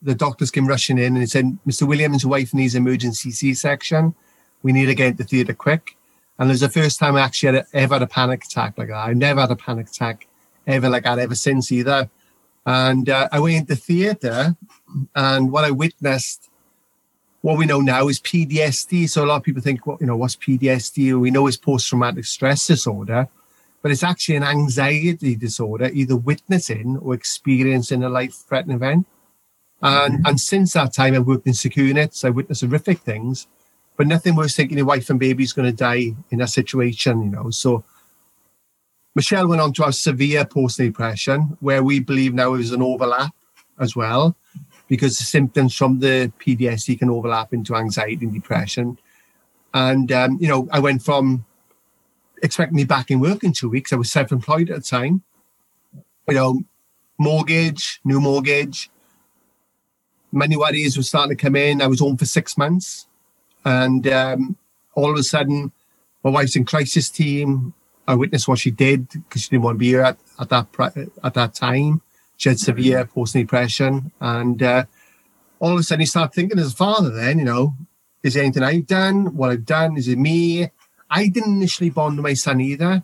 the doctors came rushing in and he said, Mr. Williams' wife needs emergency C-section. We need to get into theatre quick. And it was the first time I actually ever had a panic attack like that. I never had a panic attack ever like that ever since either. And I went into theatre, and what I witnessed, what we know now is PTSD. So a lot of people think, well, what's PTSD? We know it's post-traumatic stress disorder, but it's actually an anxiety disorder, either witnessing or experiencing a life-threatening event. And since that time, I've worked in secure units. I witnessed horrific things, but nothing worse thinking your wife and baby's going to die in that situation, So Michelle went on to have severe postnatal depression, where we believe now is an overlap as well, because the symptoms from the PTSD can overlap into anxiety and depression. And, I went from expecting me back in work in 2 weeks. I was self-employed at the time. Mortgage, new mortgage. Money worries were starting to come in. I was home for 6 months. And all of a sudden, my wife's in crisis team. I witnessed what she did because she didn't want to be here at that time. She had severe postnatal depression. And all of a sudden, you start thinking as a father then, is there anything I've done? What I've done? Is it me? I didn't initially bond with my son either.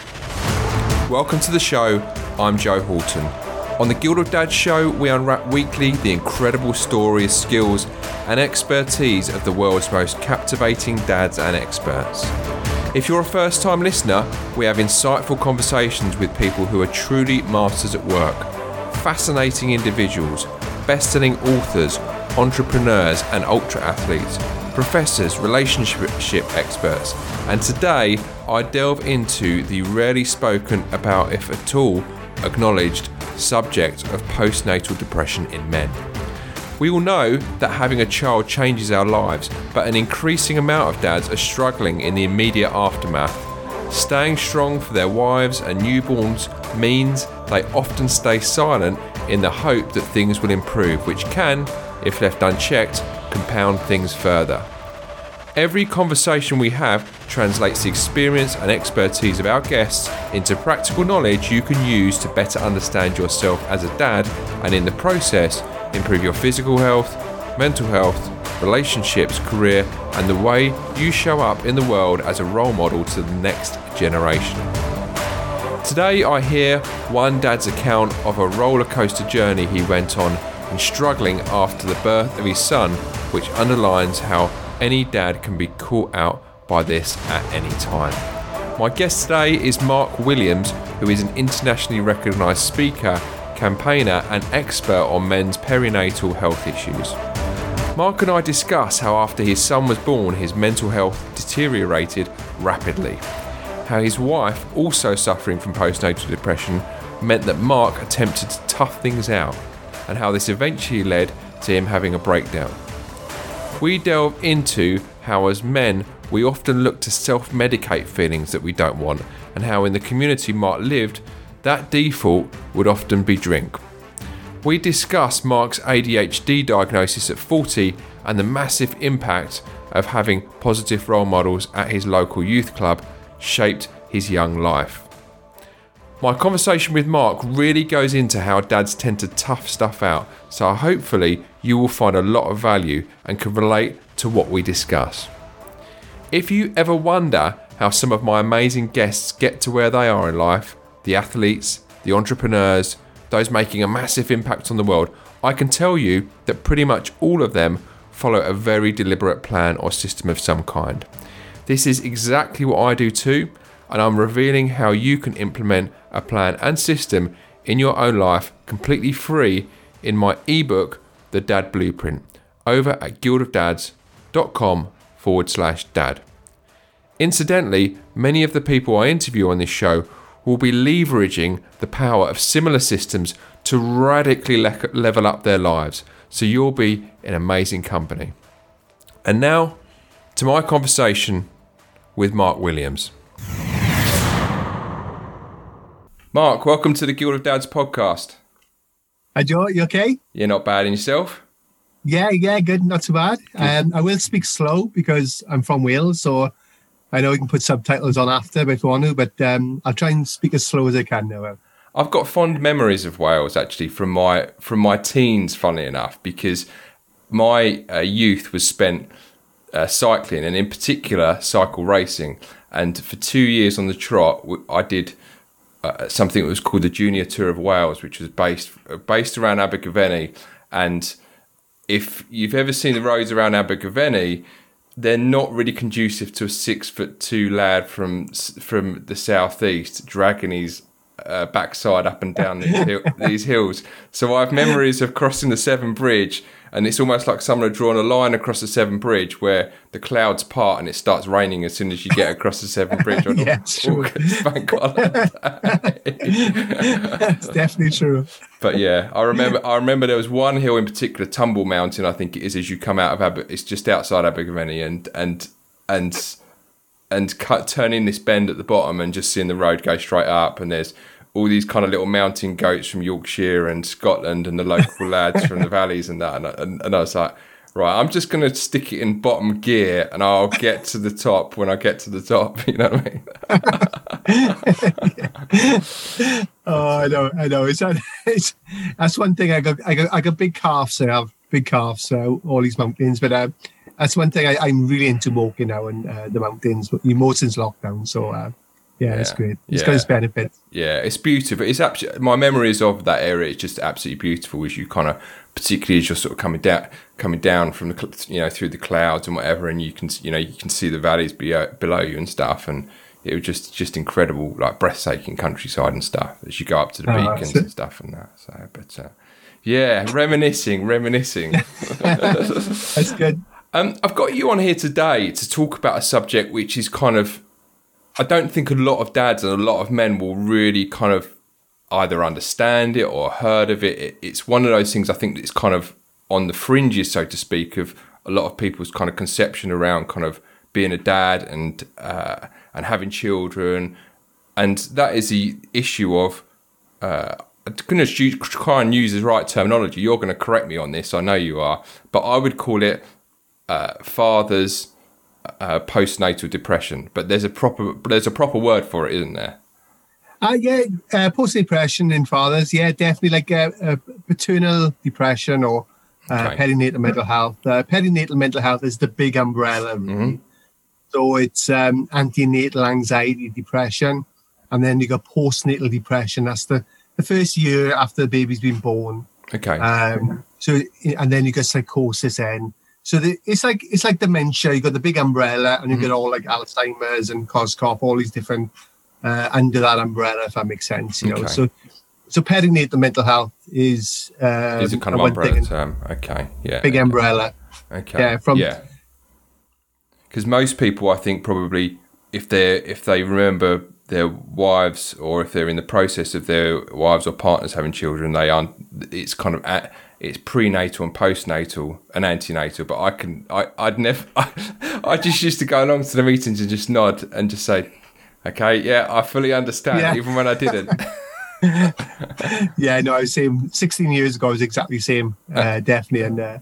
Welcome to the show. I'm Joe Horton. On the Guild of Dads show, we unwrap weekly the incredible stories, skills, and expertise of the world's most captivating dads and experts. If you're a first-time listener, we have insightful conversations with people who are truly masters at work, fascinating individuals, best-selling authors, entrepreneurs and ultra-athletes, professors, relationship experts, and today I delve into the rarely spoken about, if at all, acknowledged subject of postnatal depression in men. We all know that having a child changes our lives, but an increasing amount of dads are struggling in the immediate aftermath. Staying strong for their wives and newborns means they often stay silent in the hope that things will improve, which can, if left unchecked, compound things further. Every conversation we have translates the experience and expertise of our guests into practical knowledge you can use to better understand yourself as a dad, and in the process, improve your physical health, mental health, relationships, career, and the way you show up in the world as a role model to the next generation. Today I hear one dad's account of a roller coaster journey he went on in struggling after the birth of his son, which underlines how any dad can be caught out by this at any time. My guest today is Mark Williams, who is an internationally recognised speaker, campaigner and expert on men's perinatal health issues. Mark and I discuss how after his son was born, his mental health deteriorated rapidly, how his wife, also suffering from postnatal depression, meant that Mark attempted to tough things out, and how this eventually led to him having a breakdown. We delve into how as men we often look to self-medicate feelings that we don't want, and how in the community Mark lived, that default would often be drink. We discuss Mark's ADHD diagnosis at 40 and the massive impact of having positive role models at his local youth club shaped his young life. My conversation with Mark really goes into how dads tend to tough stuff out, so hopefully you will find a lot of value and can relate to what we discuss. If you ever wonder how some of my amazing guests get to where they are in life, the athletes, the entrepreneurs, those making a massive impact on the world, I can tell you that pretty much all of them follow a very deliberate plan or system of some kind. This is exactly what I do too, and I'm revealing how you can implement a plan and system in your own life completely free in my ebook, The Dad Blueprint, over at guildofdads.com/dad. Incidentally, many of the people I interview on this show will be leveraging the power of similar systems to radically level up their lives, so you'll be in amazing company. And now, to my conversation with Mark Williams. Mark, welcome to the Guild of Dads podcast. Hi Joe, you okay? You're not bad in yourself? Yeah, good, not too bad. I will speak slow because I'm from Wales, so I know you can put subtitles on after if you want to, but I'll try and speak as slow as I can now. I've got fond memories of Wales actually from my teens, funnily enough, because my youth was spent cycling, and in particular cycle racing. And for 2 years on the trot, I did something that was called the Junior Tour of Wales, which was based around Abergavenny. And if you've ever seen the roads around Abergavenny, they're not really conducive to a 6'2" lad from the southeast dragging his backside up and down these hills. So I have memories of crossing the Severn Bridge, and it's almost like someone had drawn a line across the Severn Bridge where the clouds part and it starts raining as soon as you get across the Severn Bridge on August bank holiday. It's definitely true. But yeah, I remember there was one hill in particular, Tumble Mountain, I think it is, as you come out of it's just outside Abergavenny, and turning this bend at the bottom and just seeing the road go straight up, and there's all these kind of little mountain goats from Yorkshire and Scotland and the local lads from the valleys and that, and I was like, right, I'm just going to stick it in bottom gear and I'll get to the top when I get to the top, you know what I mean? Oh, I know. It's that's one thing. I got big calves. I have big calves, all these mountains, but that's one thing I'm really into walking now in the mountains, but more since lockdown. So it's great. It's got its benefits. Yeah, it's beautiful. It's absolutely, my memories of that area is just absolutely beautiful. As you kind of, particularly as you're sort of coming down from the through the clouds and whatever, and you can see the valleys below you and stuff, and it was just incredible, like breathtaking countryside and stuff as you go up to the beacons and stuff and that. So, but reminiscing. That's good. I've got you on here today to talk about a subject which is kind of, I don't think a lot of dads and a lot of men will really kind of either understand it or heard of it. It's one of those things I think that's kind of on the fringes, so to speak, of a lot of people's kind of conception around kind of being a dad and having children. And that is the issue of, I'm going to try and use the right terminology. You're going to correct me on this, I know you are, but I would call it father's postnatal depression, but there's a proper word for it, isn't there? Postnatal depression in fathers, definitely, like paternal depression or perinatal mental health. Perinatal mental health is the big umbrella, really. Mm-hmm. So it's antenatal anxiety depression, and then you got postnatal depression. That's the first year after the baby's been born. Okay. So and then you got psychosis then. So it's like dementia. You got the big umbrella, and you got all like Alzheimer's and COSCOP, all these different under that umbrella, if that makes sense. You know, so perinatal mental health is a kind of umbrella term. Okay, yeah, big umbrella. Okay, because most people, I think, probably if they remember their wives, or if they're in the process of their wives or partners having children, it's kind of it's prenatal and postnatal and antenatal, but I just used to go along to the meetings and just nod and just say, okay, yeah, I fully understand, even when I didn't. I was saying 16 years ago, I was exactly the same, definitely. And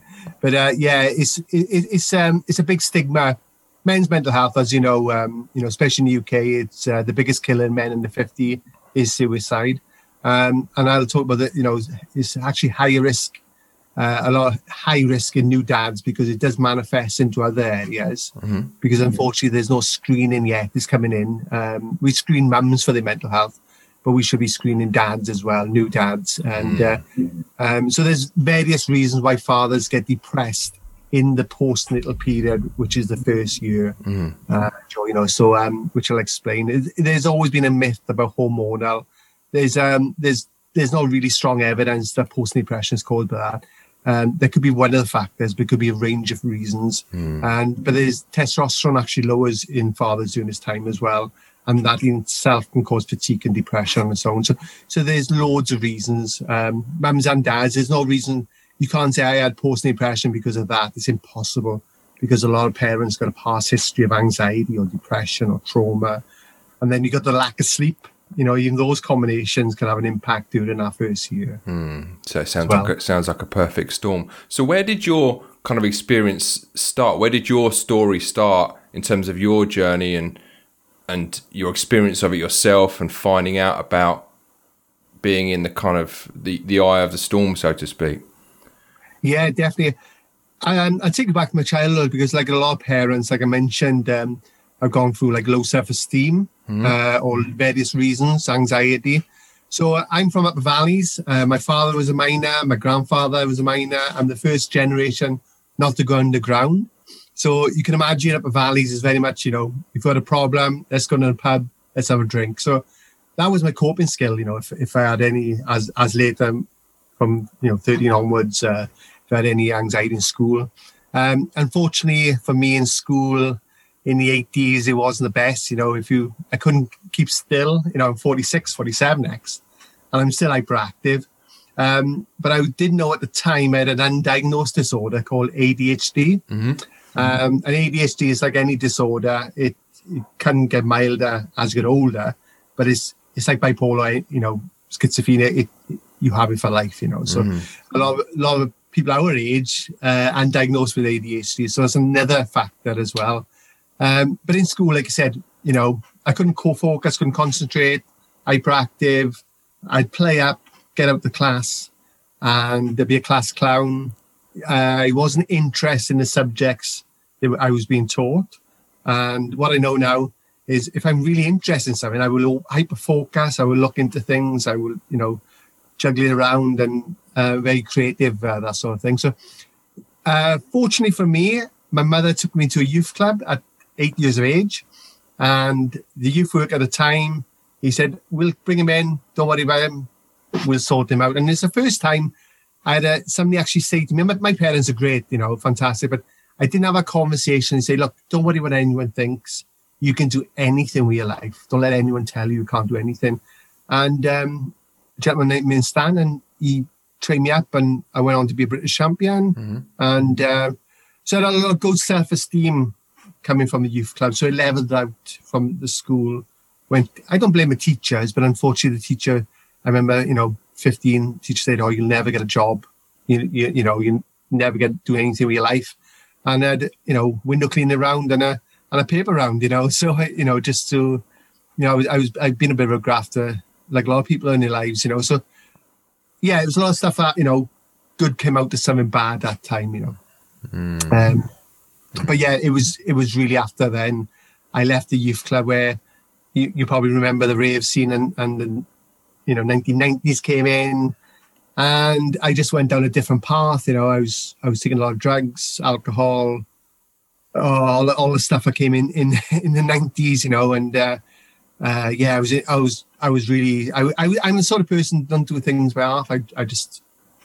it's a big stigma. Men's mental health, as you know, especially in the UK, it's the biggest killer in men under 50 is suicide. And I'll talk about it. It's actually higher risk. A lot of high risk in new dads because it does manifest into other areas. Mm-hmm. Because unfortunately, there's no screening yet. It's coming in. We screen mums for their mental health, but we should be screening dads as well, new dads. And so there's various reasons why fathers get depressed in the postnatal period, which is the first year. Which I'll explain. There's always been a myth about hormonal. There's no really strong evidence that postnatal depression is caused by that. There could be one of the factors, but it could be a range of reasons. But there's testosterone actually lowers in fathers during this time as well, and that in itself can cause fatigue and depression and so on. So there's loads of reasons. Mums and dads, there's no reason you can't say I had postnatal depression because of that. It's impossible, because a lot of parents got a past history of anxiety or depression or trauma, and then you got the lack of sleep. Even those combinations can have an impact during our first year. So it sounds like a perfect storm. So where did your kind of experience start? Where did your story start in terms of your journey and your experience of it yourself and finding out about being in the kind of the eye of the storm, so to speak. Yeah, definitely. I take it back to my childhood because, like a lot of parents, like I mentioned, I've gone through like low self-esteem, or various reasons, anxiety. So I'm from Upper Valleys. My father was a miner. My grandfather was a miner. I'm the first generation not to go underground. So you can imagine Upper Valleys is very much, if you've got a problem, let's go to the pub, let's have a drink. So that was my coping skill, if I had any, as later from, 13 onwards, if I had any anxiety in school. Unfortunately for me in school in the 80s, it wasn't the best. I couldn't keep still, I'm 46, 47 next, and I'm still hyperactive. But I didn't know at the time I had an undiagnosed disorder called ADHD. And ADHD is like any disorder. It can get milder as you get older, but it's like bipolar, schizophrenia. You have it for life, So a lot of people our age undiagnosed with ADHD. So that's another factor as well. But in school, like I said, I couldn't co-focus, couldn't concentrate, hyperactive. I'd play up, get out the class, and there'd be a class clown. I wasn't interested in the subjects that I was being taught. And what I know now is if I'm really interested in something, I will hyper-focus, I will look into things, I will, juggle it around and very creative, that sort of thing. So fortunately for me, my mother took me to a youth club at 8 years of age. And the youth worker at the time, he said, we'll bring him in, don't worry about him, we'll sort him out. And it's the first time I had somebody actually say to me, my parents are great, fantastic, but I didn't have a conversation and say, look, don't worry what anyone thinks. You can do anything with your life. Don't let anyone tell you can't do anything. And a gentleman named Stan, and he trained me up, and I went on to be a British champion. And so I had a lot of good self-esteem coming from the youth club. So I leveled out from the school. I don't blame the teachers, but unfortunately the teacher, I remember, 15, teacher said, oh, you'll never get a job. You never do anything with your life. And I had, window cleaning around and a paper round, So, just to, I've been a bit of a grafter, like a lot of people in their lives, So, yeah, it was a lot of stuff that, good came out to something bad that time, But yeah, it was really after then I left the youth club where you probably remember the rave scene and the 1990s came in, and I just went down a different path. I was taking a lot of drugs, alcohol, all the stuff that came in the 90s, and yeah, I was really I'm the sort of person who don't do things by half. I just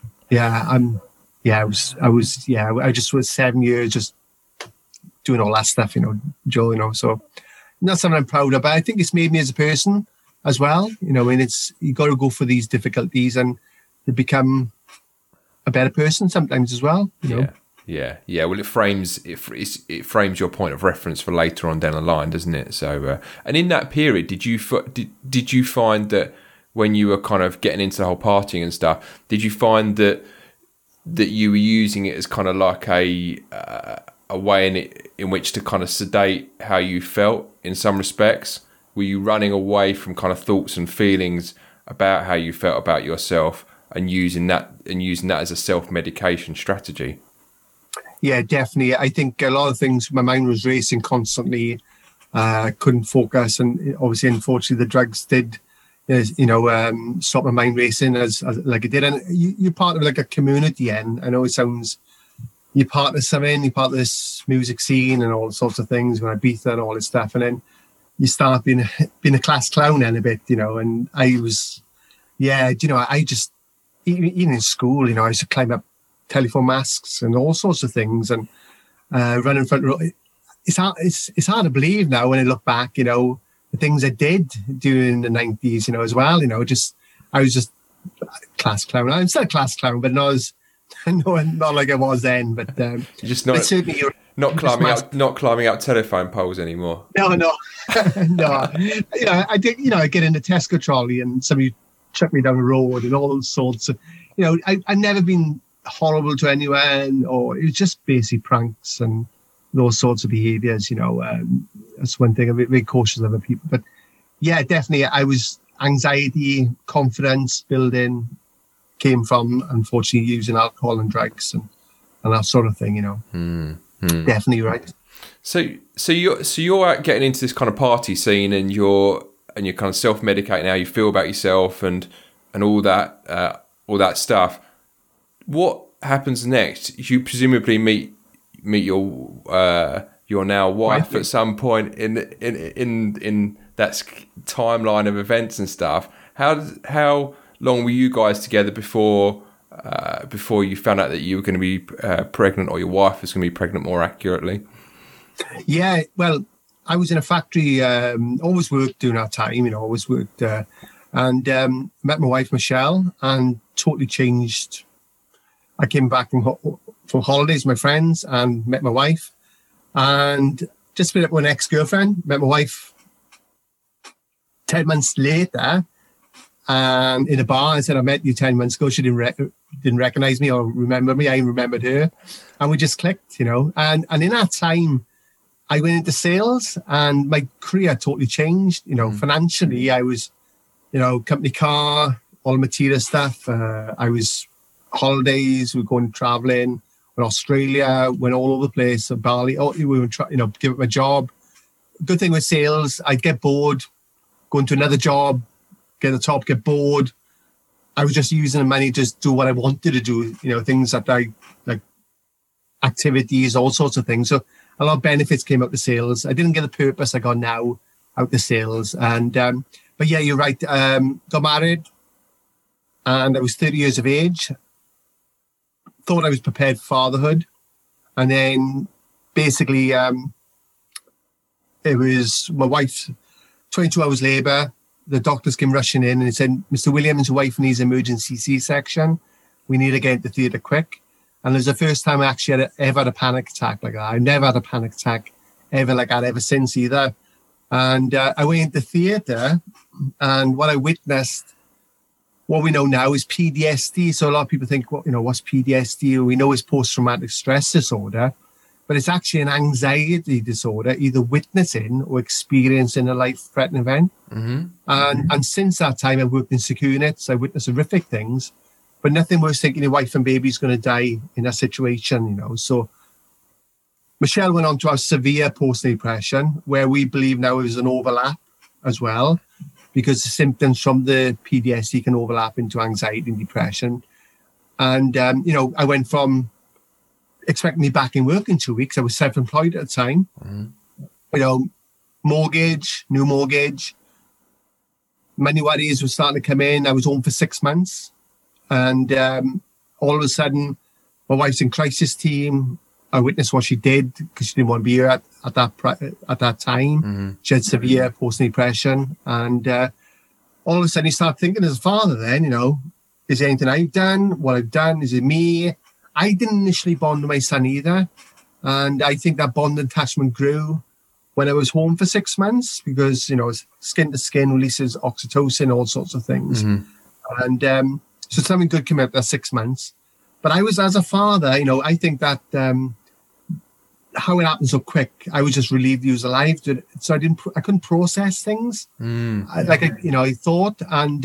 was 7 years just doing all that stuff, Joe, so not something I'm proud of, but I think it's made me as a person as well, and it's, you got to go for these difficulties and to become a better person sometimes as well, Yeah. Well, it frames your point of reference for later on down the line, doesn't it? So, and in that period, did you find that when you were kind of getting into the whole partying and stuff, did you find that you were using it as kind of like a way in which to kind of sedate how you felt in some respects? Were you running away from kind of thoughts and feelings about how you felt about yourself and using that as a self-medication strategy? Yeah, definitely. I think a lot of things, my mind was racing constantly, couldn't focus, and obviously, unfortunately, the drugs did, stop my mind racing as like it did. And you're part of like a community, and I know it sounds, you're part of something, you're part of this music scene and all sorts of things, when Ibiza and all this stuff, and then you start being a class clown then a bit, and I was, I just, even in school, I used to climb up telephone masks and all sorts of things, and run in front of, it's hard to believe now when I look back, the things I did during the 90s, as well, I was just a class clown. I'm still a class clown, but not like I was then, but you're just not climbing up telephone poles anymore. No. no. I did, I get in the Tesco trolley and somebody chucked me down the road and all those sorts of, I've never been horrible to anyone, or it was just basic pranks and those sorts of behaviours, that's one thing. I'm very cautious of other people, but yeah, definitely I anxiety, confidence building came from, unfortunately, using alcohol and drugs and that sort of thing, Definitely right. So you're out getting into this kind of party scene, and you're kind of self-medicating how you feel about yourself and all that stuff. What happens next? You presumably meet your now wife at some point in that timeline of events and stuff. How long were you guys together before you found out that you were going to be pregnant, or your wife was going to be pregnant, more accurately? Yeah, well, I was in a factory, always worked during that time, always worked, and met my wife, Michelle, and totally changed. I came back from holidays with my friends and met my wife, and just split up with an ex-girlfriend. Met my wife 10 months later, and in a bar. I said, I met you 10 months ago. She didn't recognize me or remember me. I remembered her, and we just clicked, and in that time, I went into sales, and my career totally changed. Financially, I was, company car, all material stuff. I was holidays, we were going traveling, went Australia, went all over the place, Bali. We were give up my job. Good thing with sales, I'd get bored, go into another job, get to the top, get bored. I was just using the money to just do what I wanted to do, things that I like, activities, all sorts of things. So a lot of benefits came out the sales. I didn't get the purpose I got now out the sales. And but yeah, you're right. Got married, and I was 30 years of age. Thought I was prepared for fatherhood, and then basically it was my wife's 22 hours labour. The doctors came rushing in and said, Mr. Williams' wife needs emergency C-section. We need to get into theatre quick. And it was the first time I actually ever had a panic attack like that. I never had a panic attack ever like that ever since either. And I went into theatre, and what I witnessed, what we know now is PTSD. So a lot of people think, what's PTSD? We know it's post-traumatic stress disorder, but it's actually an anxiety disorder, either witnessing or experiencing a life-threatening event. Mm-hmm. And since that time, I've worked in secure units. I witnessed horrific things, but nothing worse thinking your wife and baby is going to die in that situation, So Michelle went on to have severe postnatal depression, where we believe now is an overlap as well, because the symptoms from the PTSD can overlap into anxiety and depression. And, I went from expecting me back in work in 2 weeks. I was self-employed at the time. Mm-hmm. Mortgage, new mortgage. Money worries were starting to come in. I was home for 6 months. And all of a sudden, my wife's in crisis team. I witnessed what she did because she didn't want to be here at that time. Mm-hmm. She had severe postnatal depression. And all of a sudden, you start thinking as a father then, is there anything I've done? What I've done? Is it me? I didn't initially bond with my son either. And I think that bond attachment grew when I was home for 6 months because, skin to skin releases oxytocin, all sorts of things. Mm-hmm. And so something good came out of that 6 months. But I was, as a father, I think that how it happened so quick, I was just relieved he was alive. So I couldn't process things I thought. And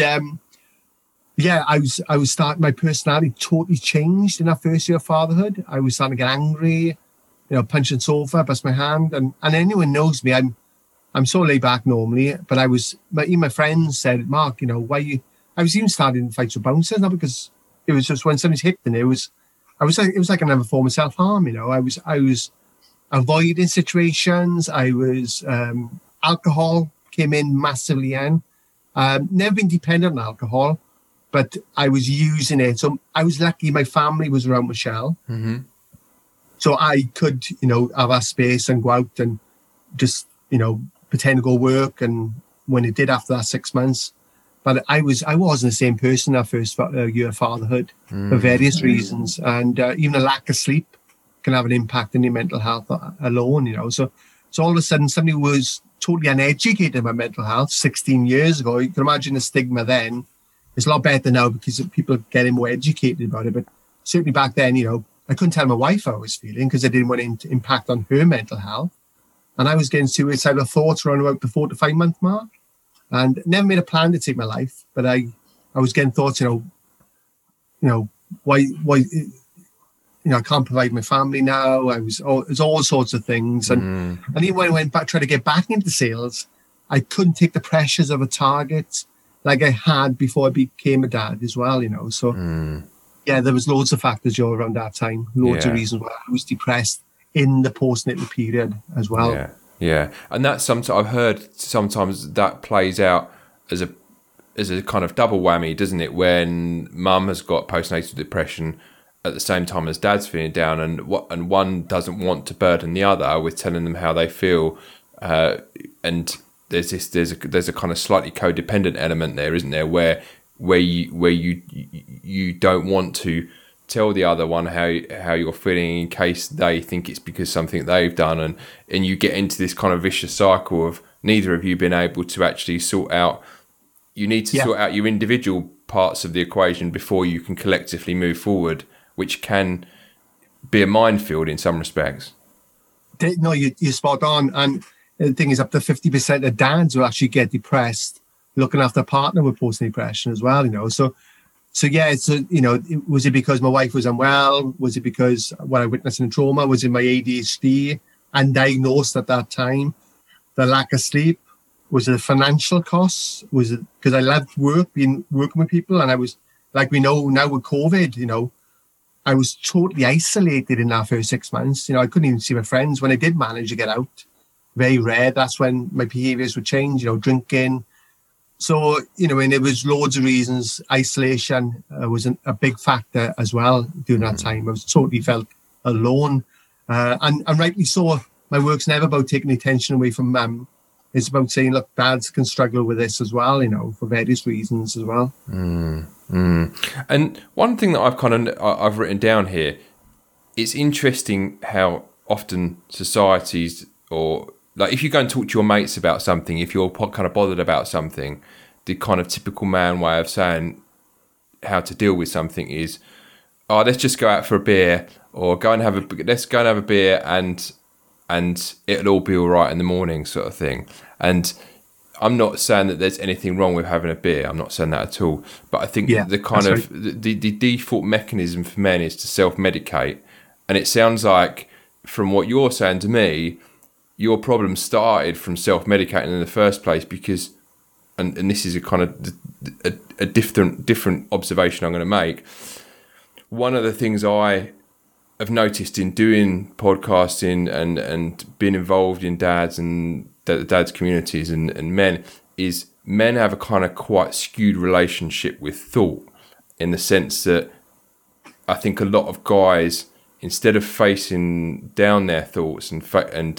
I was starting, my personality totally changed in that first year of fatherhood. I was starting to get angry, punch the sofa, bust my hand. And anyone knows me, I'm so laid back normally, but even my friends said, Mark, why I was even starting fights with bouncers, not because it was just when somebody's hit, and it was like another form of self-harm, I was avoiding situations. I was, alcohol came in massively in. Never been dependent on alcohol, but I was using it. So I was lucky my family was around Michelle. Mm-hmm. So I could, have our space and go out and just, pretend to go work. And when it did after that 6 months, but I wasn't the same person that first year of fatherhood for various reasons. And even a lack of sleep can have an impact on your mental health alone, So all of a sudden, somebody who was totally uneducated about mental health 16 years ago, you can imagine the stigma then. It's a lot better now because people are getting more educated about it. But certainly back then, I couldn't tell my wife how I was feeling because I didn't want it to impact on her mental health. And I was getting suicidal thoughts around about the 4 to 5 month mark. and never made a plan to take my life. But I was getting thoughts, why, I can't provide my family now. It was all sorts of things. And even when I went back, trying to get back into sales, I couldn't take the pressures of a target like I had before I became a dad as well, So, yeah, there was loads of factors, around that time. Loads of reasons why I was depressed in the postnatal period as well. Yeah, yeah. And that's sometimes I've heard sometimes that plays out as a kind of double whammy, doesn't it? When mum has got postnatal depression at the same time as dad's feeling down, and one doesn't want to burden the other with telling them how they feel, and there's a kind of slightly codependent element there, isn't there? Where you don't want to tell the other one how you're feeling in case they think it's because something they've done, and you get into this kind of vicious cycle of neither of you being able to actually sort out. You need to sort out your individual parts of the equation before you can collectively move forward, which can be a minefield in some respects. No, you're spot on. And the thing is, up to 50% of dads will actually get depressed looking after a partner with postnatal depression as well, So yeah, was it because my wife was unwell? Was it because what I witnessed in trauma? Was it my ADHD undiagnosed at that time? The lack of sleep? Was it the financial costs? Was it because I loved working with people, and I was, like we know now with COVID, I was totally isolated in that first 6 months. I couldn't even see my friends. When I did manage to get out, very rare. That's when my behaviours would change. Drinking. So and it was loads of reasons. Isolation was a big factor as well during that time. I was totally felt alone, and rightly so. My work's never about taking attention away from mum. It's about saying, look, dads can struggle with this as well, for various reasons as well. And one thing that I've written down here, it's interesting how often societies, or like if you go and talk to your mates about something, if you're kind of bothered about something, the kind of typical man way of saying how to deal with something is, oh, let's just go out for a beer, or let's go and have a beer and it'll all be all right in the morning, sort of thing. And I'm not saying that there's anything wrong with having a beer. I'm not saying that at all. But I think the kind of the default mechanism for men is to self-medicate. And it sounds like, from what you're saying to me, your problem started from self-medicating in the first place because, and this is a kind of a different observation I'm going to make. One of the things I have noticed in doing podcasting and being involved in dads and dads communities and men is men have a kind of quite skewed relationship with thought, in the sense that I think a lot of guys, instead of facing down their thoughts and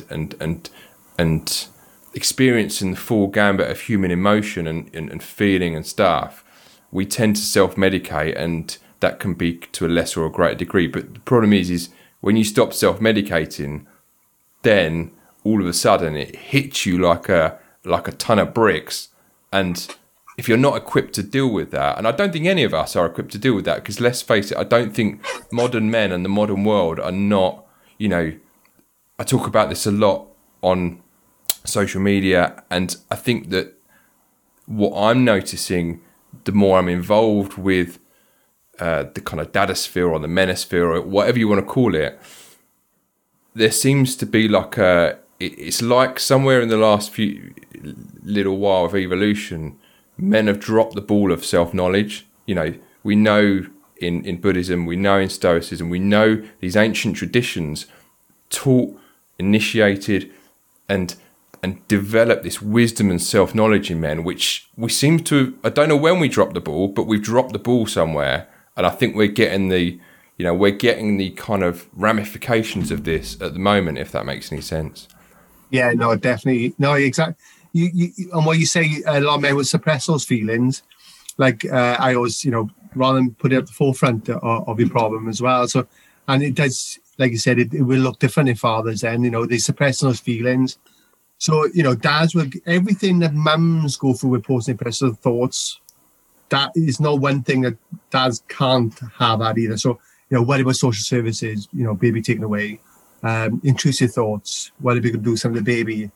experiencing the full gambit of human emotion and feeling and stuff, we tend to self-medicate, and that can be to a lesser or greater degree. But the problem is when you stop self-medicating, then all of a sudden it hits you like a ton of bricks. And if you're not equipped to deal with that, and I don't think any of us are equipped to deal with that, because let's face it, I don't think modern men and the modern world are not, I talk about this a lot on social media, and I think that what I'm noticing, the more I'm involved with the kind of dadasphere or the menosphere or whatever you want to call it, there seems to be like it's like somewhere in the last few little while of evolution, men have dropped the ball of self-knowledge. We know in Buddhism, we know in Stoicism, we know these ancient traditions taught, initiated, and developed this wisdom and self-knowledge in men, which we seem to, I don't know when we dropped the ball, but we've dropped the ball somewhere. And I think we're getting the kind of ramifications of this at the moment, if that makes any sense. Yeah, no, definitely. No, exactly. You and what you say, a lot of men will suppress those feelings. Like I always, rather than put it at the forefront of your problem as well. So, and it does, like you said, it will look different in fathers then, they suppress those feelings. So, dads will, everything that mums go through with postnatal depression thoughts, that is not one thing that dads can't have at either. So, what about social services, baby taken away, intrusive thoughts, what if you could do something to the baby,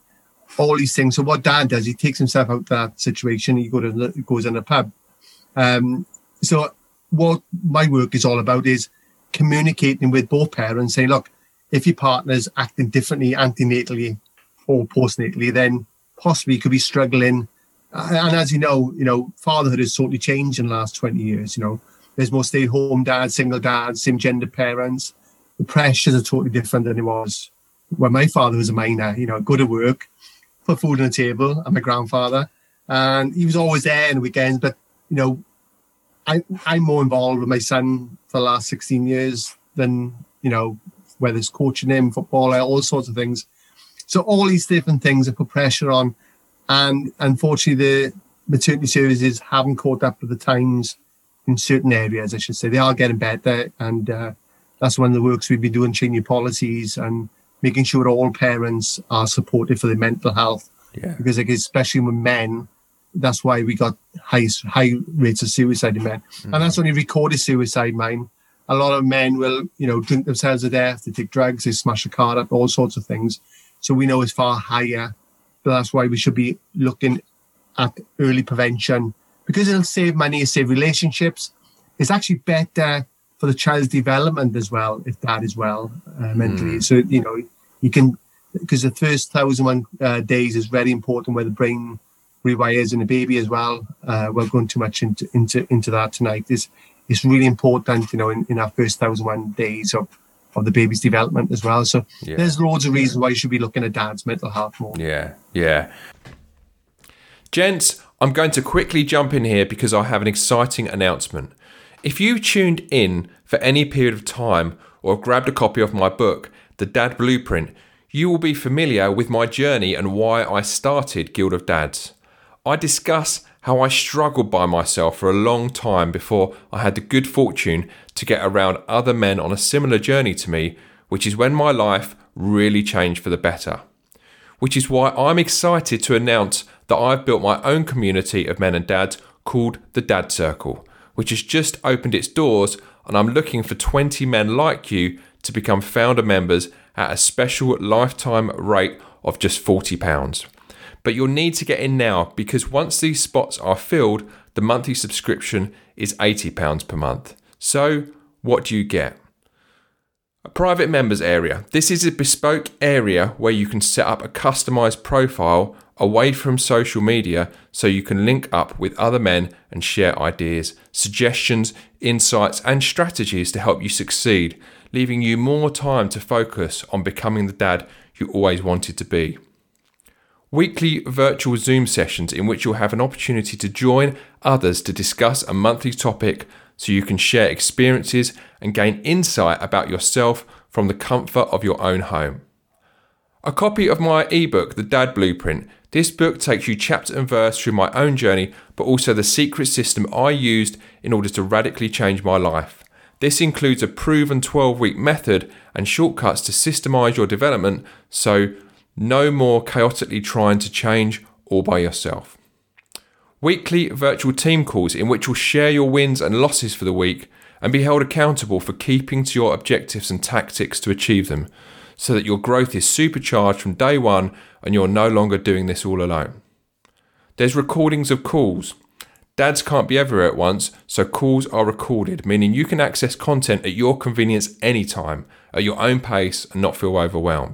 all these things. So what Dad does, he takes himself out of that situation. He goes in a pub. So what my work is all about is communicating with both parents, saying, look, if your partner's acting differently antenatally or postnatally, then possibly you could be struggling. And as you know, fatherhood has totally changed in the last 20 years. There's more stay-at-home dads, single dads, same-gender parents. The pressures are totally different than it was when my father was a minor. Go to work, put food on the table. I'm my grandfather, and he was always there on the weekends. But I'm more involved with my son for the last 16 years than whether it's coaching him, football, all sorts of things. So all these different things have put pressure on, and unfortunately, the maternity services haven't caught up with the times in certain areas. I should say they are getting better, and that's one of the works we've been doing, changing policies and making sure all parents are supported for their mental health. Yeah. Because especially with men, that's why we got high rates of suicide in men. Mm. And that's only recorded suicide, mine. A lot of men will, drink themselves to death, they take drugs, they smash a car up, all sorts of things. So we know it's far higher. But that's why we should be looking at early prevention, because it'll save money, it'll save relationships. It's actually better for the child's development as well, if dad is well mentally. So, you can, because the first 1,001 days is very important where the brain rewires in the baby as well. We're going too much into that tonight. It's really important, in our first 1,001 days of the baby's development as well. So there's loads of reasons why you should be looking at dad's mental health more. Yeah. Gents, I'm going to quickly jump in here because I have an exciting announcement. If you tuned in for any period of time or grabbed a copy of my book, The Dad Blueprint, you will be familiar with my journey and why I started Guild of Dads. I discuss how I struggled by myself for a long time before I had the good fortune to get around other men on a similar journey to me, which is when my life really changed for the better. Which is why I'm excited to announce that I've built my own community of men and dads called the Dad Circle, which has just opened its doors, and I'm looking for 20 men like you to become founder members at a special lifetime rate of just £40. But you'll need to get in now, because once these spots are filled, the monthly subscription is £80 per month. So what do you get? A private members area. This is a bespoke area where you can set up a customized profile away from social media so you can link up with other men and share ideas, suggestions, insights and strategies to help you succeed, leaving you more time to focus on becoming the dad you always wanted to be. Weekly virtual Zoom sessions in which you'll have an opportunity to join others to discuss a monthly topic so you can share experiences and gain insight about yourself from the comfort of your own home. A copy of my ebook, The Dad Blueprint. This book takes you chapter and verse through my own journey, but also the secret system I used in order to radically change my life. This includes a proven 12-week method and shortcuts to systemize your development, so no more chaotically trying to change all by yourself. Weekly virtual team calls in which you'll share your wins and losses for the week and be held accountable for keeping to your objectives and tactics to achieve them, so that your growth is supercharged from day one and you're no longer doing this all alone. There's recordings of calls. Dads can't be everywhere at once, so calls are recorded, meaning you can access content at your convenience anytime, at your own pace, and not feel overwhelmed.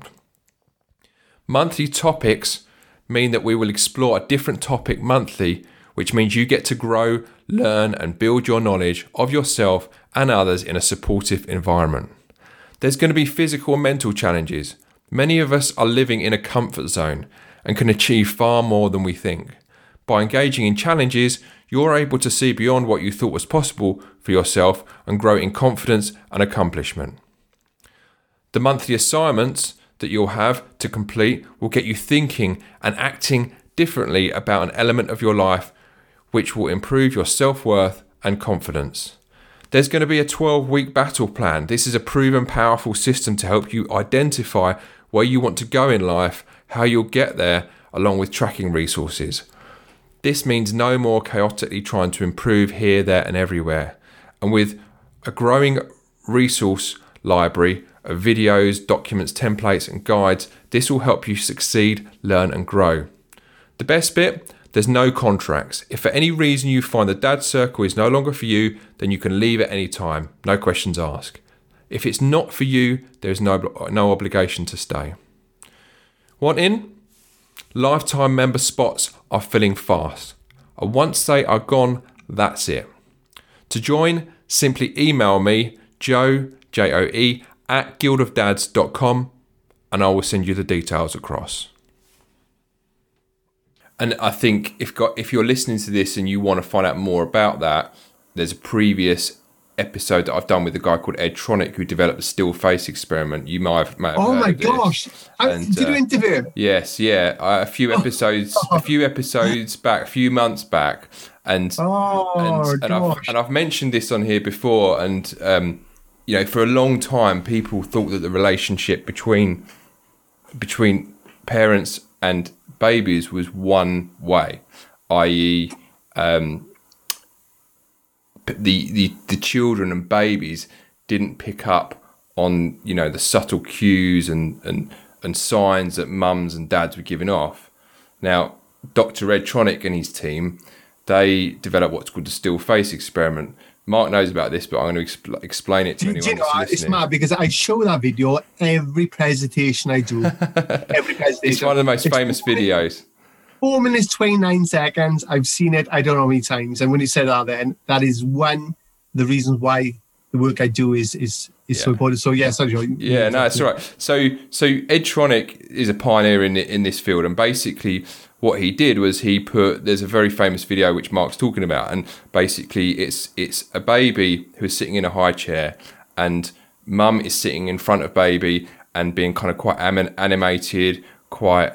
Monthly topics mean that we will explore a different topic monthly, which means you get to grow, learn, and build your knowledge of yourself and others in a supportive environment. There's going to be physical and mental challenges. Many of us are living in a comfort zone and can achieve far more than we think. By engaging in challenges, you're able to see beyond what you thought was possible for yourself and grow in confidence and accomplishment. The monthly assignments that you'll have to complete will get you thinking and acting differently about an element of your life, which will improve your self-worth and confidence. There's going to be a 12-week battle plan. This is a proven, powerful system to help you identify where you want to go in life, how you'll get there, along with tracking resources. This means no more chaotically trying to improve here, there, and everywhere. And with a growing resource library, videos, documents, templates, and guides. This will help you succeed, learn, and grow. The best bit? There's no contracts. If for any reason you find the Dad Circle is no longer for you, then you can leave at any time. No questions asked. If it's not for you, there's no obligation to stay. Want in? Lifetime member spots are filling fast. And once they are gone, that's it. To join, simply email me, Joe, Joe, at guildofdads.com, and I will send you the details across. And I think if you're listening to this and you want to find out more about that, there's a previous episode that I've done with a guy called Ed Tronick who developed the still face experiment. You might have oh heard my of gosh! Did you interview him? Yes, yeah. A few episodes back, a few months back, and I've mentioned this on here before. And for a long time, people thought that the relationship between parents and babies was one way, i.e., the children and babies didn't pick up on the subtle cues and signs that mums and dads were giving off. Now, Dr. Ed Tronick and his team, they developed what's called the still face experiment. Mark knows about this, but I'm going to explain it to anyone that's listening. It's mad because I show that video every presentation I do. It's one of the most famous videos. 4 minutes, 29 seconds. I've seen it, I don't know how many times. And when you said that, then that is one the reasons why the work I do is so important. So yeah, sorry, Joe. Yeah, no, it's all right. So Ed Tronick is a pioneer in this field, and basically what he did was there's a very famous video which Mark's talking about, and basically it's a baby who's sitting in a high chair, and mum is sitting in front of baby and being kind of quite animated, quite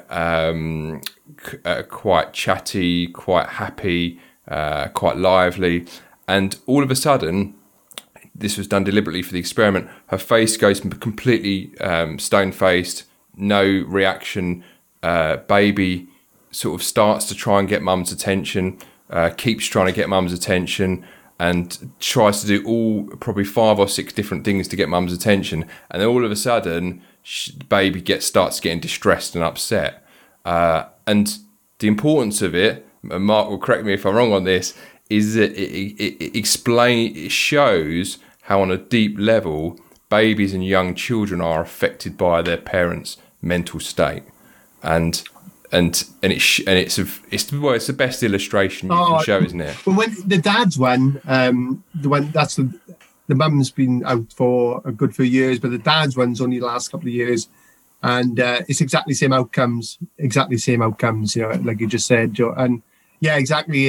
chatty, quite happy, quite lively, and all of a sudden, this was done deliberately for the experiment, her face goes completely stone-faced, no reaction. Baby sort of starts to try and get mum's attention, keeps trying to get mum's attention, and tries to do probably 5 or 6 different things to get mum's attention. And then all of a sudden, baby starts getting distressed and upset. And the importance of it, and Mark will correct me if I'm wrong on this, is that it shows how on a deep level babies and young children are affected by their parents' mental state, and it's the best illustration you can show, isn't it? Well, when the dad's one, the mum's been out for a good few years, but the dad's one's only the last couple of years. And it's exactly the same outcomes, like you just said, Joe. And yeah, exactly.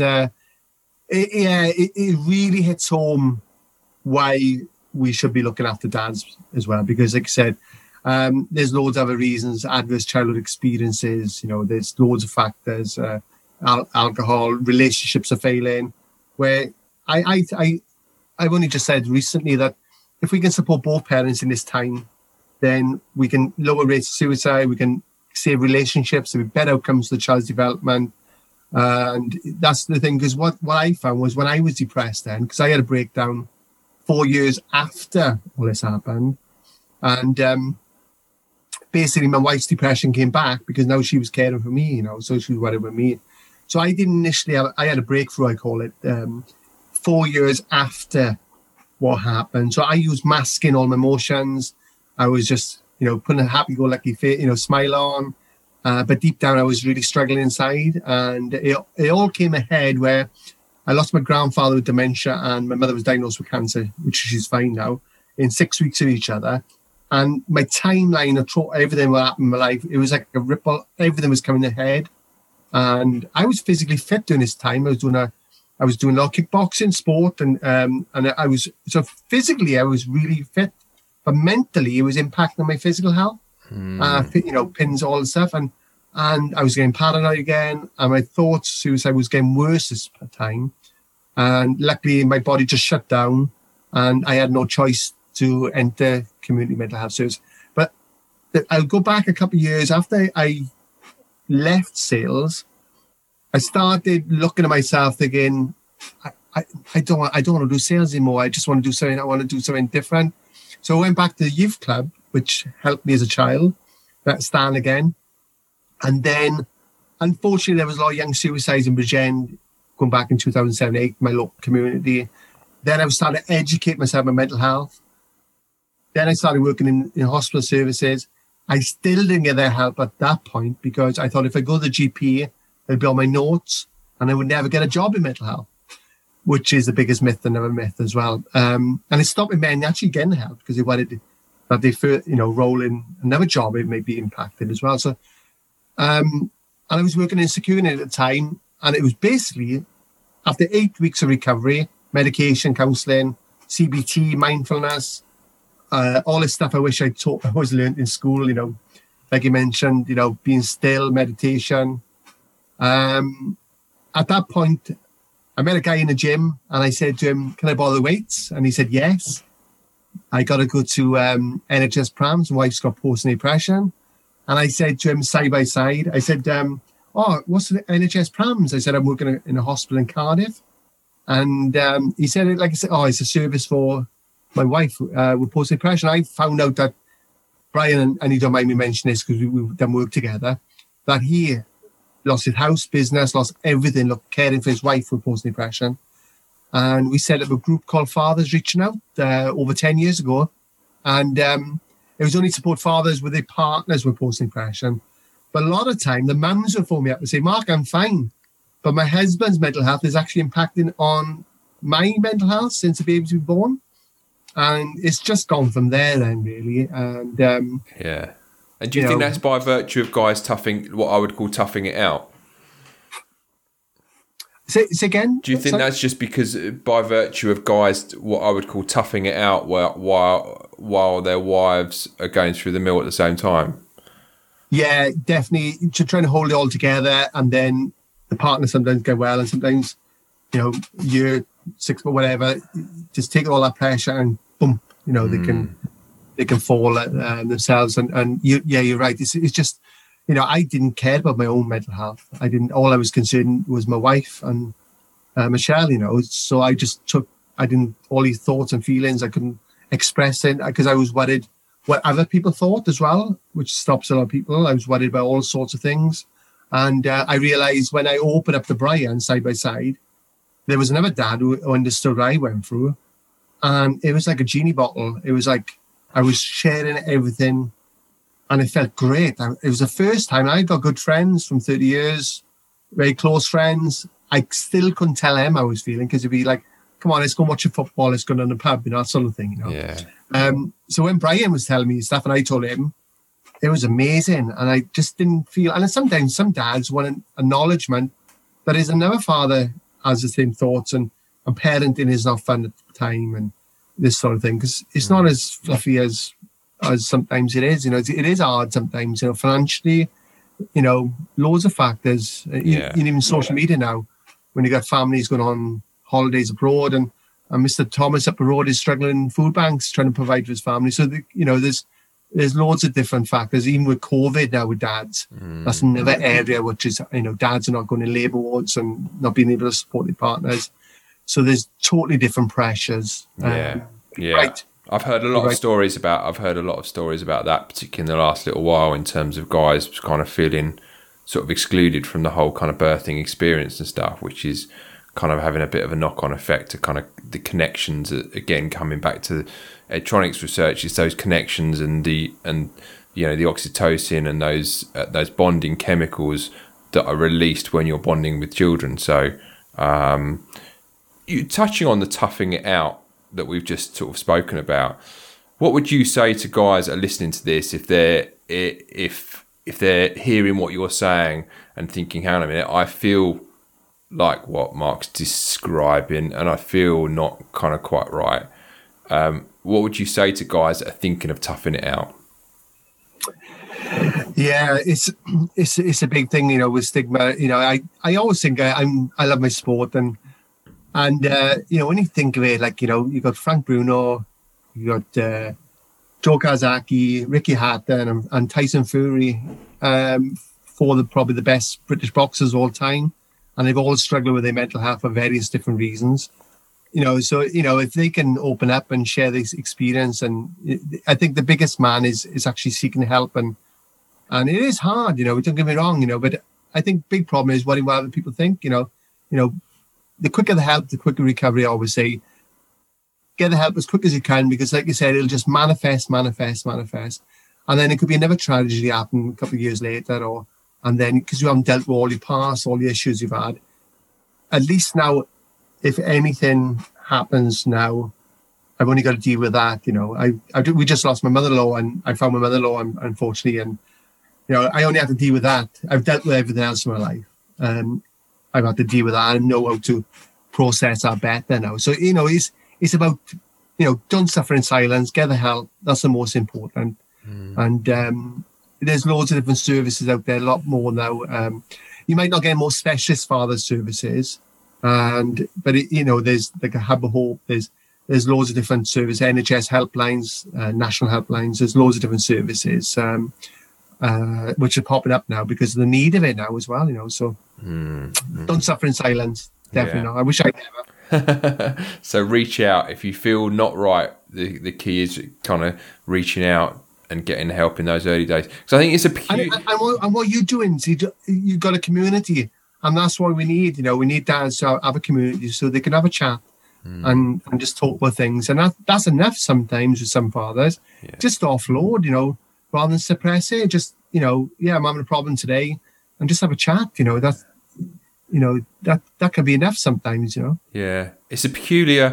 It really hits home why we should be looking after dads as well. Because like I said, there's loads of other reasons, adverse childhood experiences, there's loads of factors, alcohol, relationships are failing, where I've only just said recently that if we can support both parents in this time, then we can lower rates of suicide, we can save relationships, there will be better outcomes for the child's development. And that's the thing, because what I found was when I was depressed then, because I had a breakdown 4 years after all this happened, and basically my wife's depression came back because now she was caring for me, so she was worried about me. So I didn't initially I had a breakthrough, I call it, 4 years after what happened. So I used masking all my emotions. I was just, putting a happy-go-lucky face, smile on. But deep down, I was really struggling inside. And it all came ahead where I lost my grandfather with dementia and my mother was diagnosed with cancer, which she's fine now, in 6 weeks of each other. And my timeline of everything that happened in my life, it was like a ripple. Everything was coming ahead. And I was physically fit during this time. I was doing a lot of kickboxing sport. And I was, so physically, I was really fit. But mentally, it was impacting my physical health. Pins, all the stuff. And I was getting paranoid again. And my thoughts, suicide was getting worse this time. And luckily, my body just shut down. And I had no choice to enter community mental health service. But I'll go back a couple of years after I left sales. I started looking at myself thinking, I don't want to do sales anymore. I just want to do something. I want to do something different. So I went back to the youth club, which helped me as a child, that stand again. And then, unfortunately, there was a lot of young suicides in Bridgend going back in 2007-8, my local community. Then I started to educate myself on mental health. Then I started working in hospital services. I still didn't get their help at that point because I thought if I go to the GP, they'd be on my notes and I would never get a job in mental health, which is the biggest myth and never myth as well. And it stopped men actually getting help because they wanted that they roll in another job, it may be impacted as well. So, and I was working in security at the time, and it was basically after 8 weeks of recovery, medication, counselling, CBT, mindfulness, all this stuff I wish I was learned in school, like you mentioned, being still, meditation. At that point, I met a guy in the gym and I said to him, can I borrow the weights? And he said, yes. I got to go to NHS Prams. My wife's got postnatal depression. And I said to him side by side, I said, what's the NHS Prams? I said, I'm working in a hospital in Cardiff. And he said, it's a service for my wife with postnatal depression. I found out that Brian, and he don't mind me mentioning this because we've done work together, that he lost his house, business, lost everything, caring for his wife with postnatal depression. And we set up a group called Fathers Reaching Out over 10 years ago. And it was only support fathers with their partners with postnatal depression. But a lot of time, the mums will phone me up and say, Mark, I'm fine. But my husband's mental health is actually impacting on my mental health since the baby's been born. And it's just gone from there then, really. And yeah. And do you think that's by virtue of guys what I would call toughing it out? Say again? Do you think that's just because by virtue of guys, what I would call toughing it out while their wives are going through the mill at the same time? Yeah, definitely. Trying to hold it all together, and then the partner sometimes go well, and sometimes, year 6 or whatever, just take all that pressure and boom, they can fall themselves. And you're right. It's just, I didn't care about my own mental health. All I was concerned was my wife and Michelle, so I just all these thoughts and feelings, I couldn't express it because I was worried what other people thought as well, which stops a lot of people. I was worried about all sorts of things. And I realized when I opened up to Brian side by side, there was another dad who understood what I went through. And it was like a genie bottle. It was like I was sharing everything. And it felt great. It was the first time I got good friends from 30 years, very close friends. I still couldn't tell them how I was feeling because it'd be like, come on, let's go watch a football, let's go down the pub, that sort of thing, Yeah. So when Brian was telling me stuff and I told him, it was amazing. And I just didn't feel, and sometimes some dads want an acknowledgement that is another father has the same thoughts and parenting is not fun at the time and this sort of thing. Because it's not as fluffy as sometimes it is, it is hard sometimes, financially, loads of factors, even social media now, when you got families going on holidays abroad and Mr. Thomas up the road is struggling in food banks, trying to provide for his family. So, there's loads of different factors, even with COVID now with dads. That's another area which is, dads are not going in labour wards and not being able to support their partners. So there's totally different pressures. Yeah. Right. I've heard a lot of stories about that, particularly in the last little while, in terms of guys kind of feeling sort of excluded from the whole kind of birthing experience and stuff, which is kind of having a bit of a knock-on effect to kind of the connections. Again, coming back to Edtronics research, is those connections and the oxytocin and those bonding chemicals that are released when you're bonding with children. So, you touching on the toughing it out that we've just sort of spoken about, what would you say to guys that are listening to this if they're hearing what you're saying and thinking, hang on a minute, I feel like what Mark's describing and I feel not kind of quite right. What would you say to guys that are thinking of toughing it out? Yeah, it's a big thing, with stigma. I always think I love my sport and when you think of it, you got Frank Bruno, you got Joe Kazaki, Ricky Hatton and Tyson Fury, probably the best British boxers of all time. And they've all struggled with their mental health for various different reasons. So if they can open up and share this experience, and I think the biggest man is actually seeking help, and it is hard, don't get me wrong, but I think big problem is worrying what other people think, the quicker the help, the quicker recovery. I always say, get the help as quick as you can, because like you said, it'll just manifest. And then it could be another tragedy happen a couple of years later, and then because you haven't dealt with all your past, all the issues you've had, at least now, if anything happens now, I've only got to deal with that. We just lost my mother-in-law, and I found my mother-in-law, unfortunately, and I only have to deal with that. I've dealt with everything else in my life. I've had to deal with that and know how to process that better now. So it's about don't suffer in silence. Get the help. That's the most important. And there's loads of different services out there, a lot more now. You might not get more specialist father services, but there's like a Hub of Hope. There's loads of different services, NHS helplines, national helplines. There's loads of different services which are popping up now because of the need of it now as well. So don't suffer in silence. Definitely not. I wish I never. So reach out if you feel not right. The key is kind of reaching out and getting help in those early days. So I think it's and what you're doing, see, you've got a community, and that's what we need. We need dads to have a community so they can have a chat and just talk about things, and that's enough sometimes with some fathers. Just offload, rather than suppress it. Just I'm having a problem today, and just have a chat. That's that can be enough sometimes. Yeah, it's a peculiar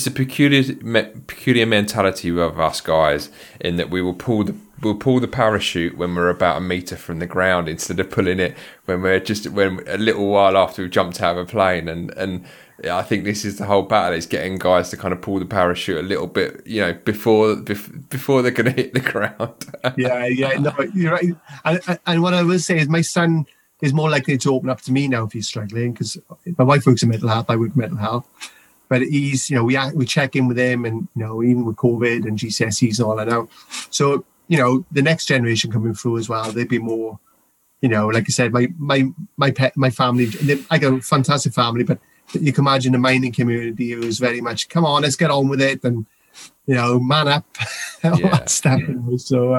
mentality with us guys, in that we'll pull the parachute when we're about a meter from the ground instead of pulling it when a little while after we've jumped out of a plane. And I think this is the whole battle, is getting guys to kind of pull the parachute a little bit, before they're going to hit the ground. No, you're right. And what I will say is my son is more likely to open up to me now if he's struggling, because my wife works in mental health, I work in mental health. But he's, we check in with him, and even with COVID and GCSEs and all that now. So the next generation coming through as well, they'd be more, like I said, my family. I got a fantastic family, but you can imagine the mining community who is very much, come on, let's get on with it, and man up, all that stuff. So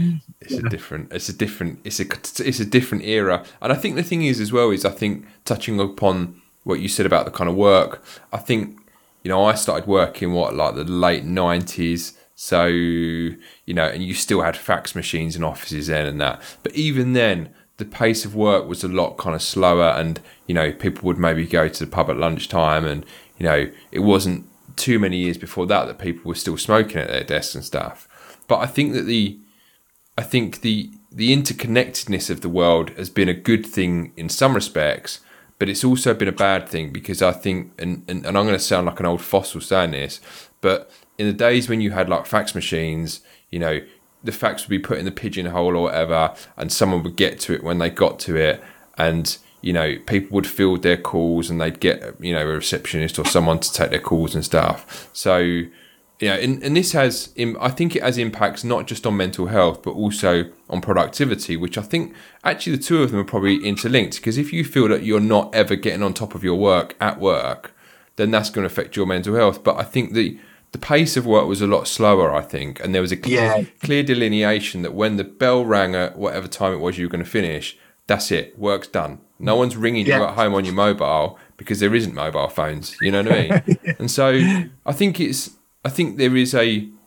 it's a different era. And I think the thing is as well is, I think, touching upon what you said about the kind of work, I think I started working like the late 90s, so and you still had fax machines in offices then and that, but even then the pace of work was a lot kind of slower, and people would maybe go to the pub at lunchtime, and it wasn't too many years before that people were still smoking at their desks and stuff. But I think that the interconnectedness of the world has been a good thing in some respects, but it's also been a bad thing, because I think, and I'm going to sound like an old fossil saying this, but in the days when you had like fax machines, the fax would be put in the pigeonhole or whatever, and someone would get to it when they got to it, and people would field their calls, and they'd get a receptionist or someone to take their calls and stuff. So and this has, I think it has impacts not just on mental health, but also on productivity, which I think actually the two of them are probably interlinked, because if you feel that you're not ever getting on top of your work at work, then that's going to affect your mental health. But I think the pace of work was a lot slower, I think, and there was a clear delineation that when the bell rang at whatever time it was you were going to finish, that's it, work's done. No one's ringing you at home on your mobile, because there isn't mobile phones, you know what I mean? And so I think there is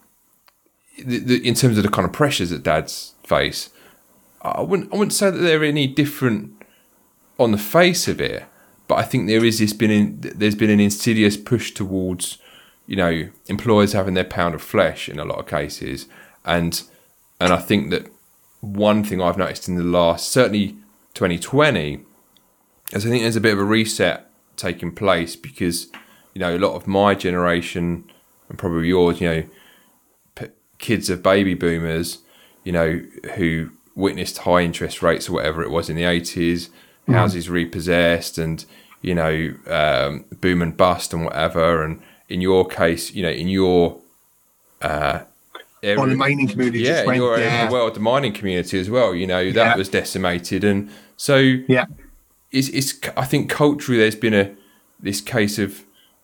in terms of the kind of pressures that dads face, I wouldn't say that they're any different on the face of it, but I think there's been an insidious push towards employers having their pound of flesh in a lot of cases, and I think that one thing I've noticed in the last, certainly 2020, is I think there's a bit of a reset taking place, because a lot of my generation, and probably yours, kids of baby boomers, who witnessed high interest rates or whatever it was in the 80s, houses repossessed, and boom and bust and whatever. And in your case, in your area, the mining community, in your area of the world, the mining community as well, that was decimated. And so it's I think culturally there's been this case of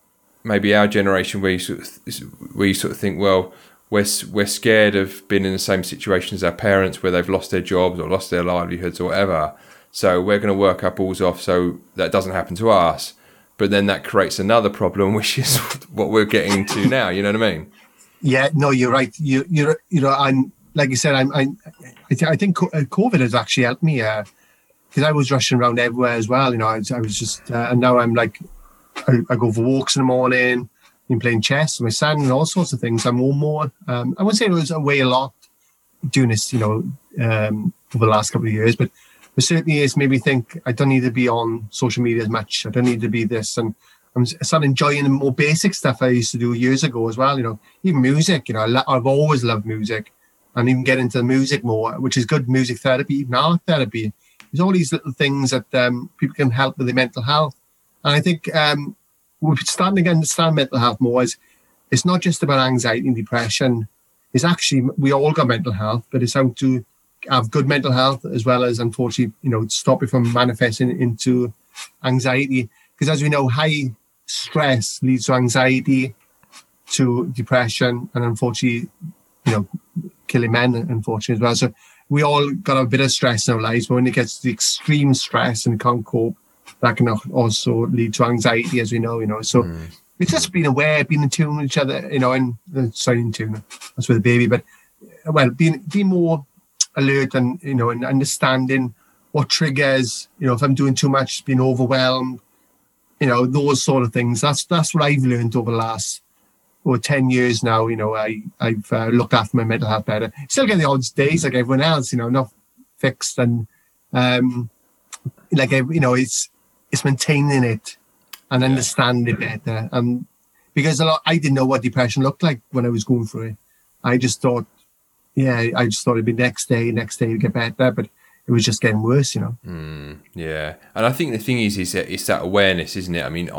maybe our generation where you sort of think, well, we're scared of being in the same situation as our parents where they've lost their jobs or lost their livelihoods or whatever. So we're going to work our balls off so that doesn't happen to us. But then that creates another problem, which is what we're getting to now. You know what I mean? Yeah, no, you're right. I'm like you said. I think COVID has actually helped me because I was rushing around everywhere as well. I was just and now I'm like I go for walks in the morning. Been playing chess with my son and all sorts of things. I'm more. I wouldn't say it was away a lot doing this. Over the last couple of years, but certainly it's made me think I don't need to be on social media as much. I don't need to be this, and I'm starting enjoying the more basic stuff I used to do years ago as well. Even music. I've always loved music, and even get into music more, which is good. Music therapy, even art therapy. There's all these little things that people can help with their mental health, and I think we're starting to understand mental health more. It's not just about anxiety and depression. It's actually we all got mental health, but it's how to have good mental health as well as, unfortunately, stop it from manifesting into anxiety. Because as we know, high stress leads to anxiety, to depression, and unfortunately, killing men, unfortunately, as well. So we all got a bit of stress in our lives, but when it gets to the extreme stress and can't cope, that can also lead to anxiety, as we know. So it's just being aware, being in tune with each other, and sorry, in tune, that's with the baby, but being more alert and and understanding what triggers, if I'm doing too much, being overwhelmed, those sort of things. That's what I've learned over the last 10 years now. I've looked after my mental health better. Still get the odd days like everyone else, not fixed, and it's maintaining it and understanding it better. Because I didn't know what depression looked like when I was going through it. I just thought it'd be next day you get better, but it was just getting worse, Yeah, and I think the thing is that it's that awareness, isn't it? I mean,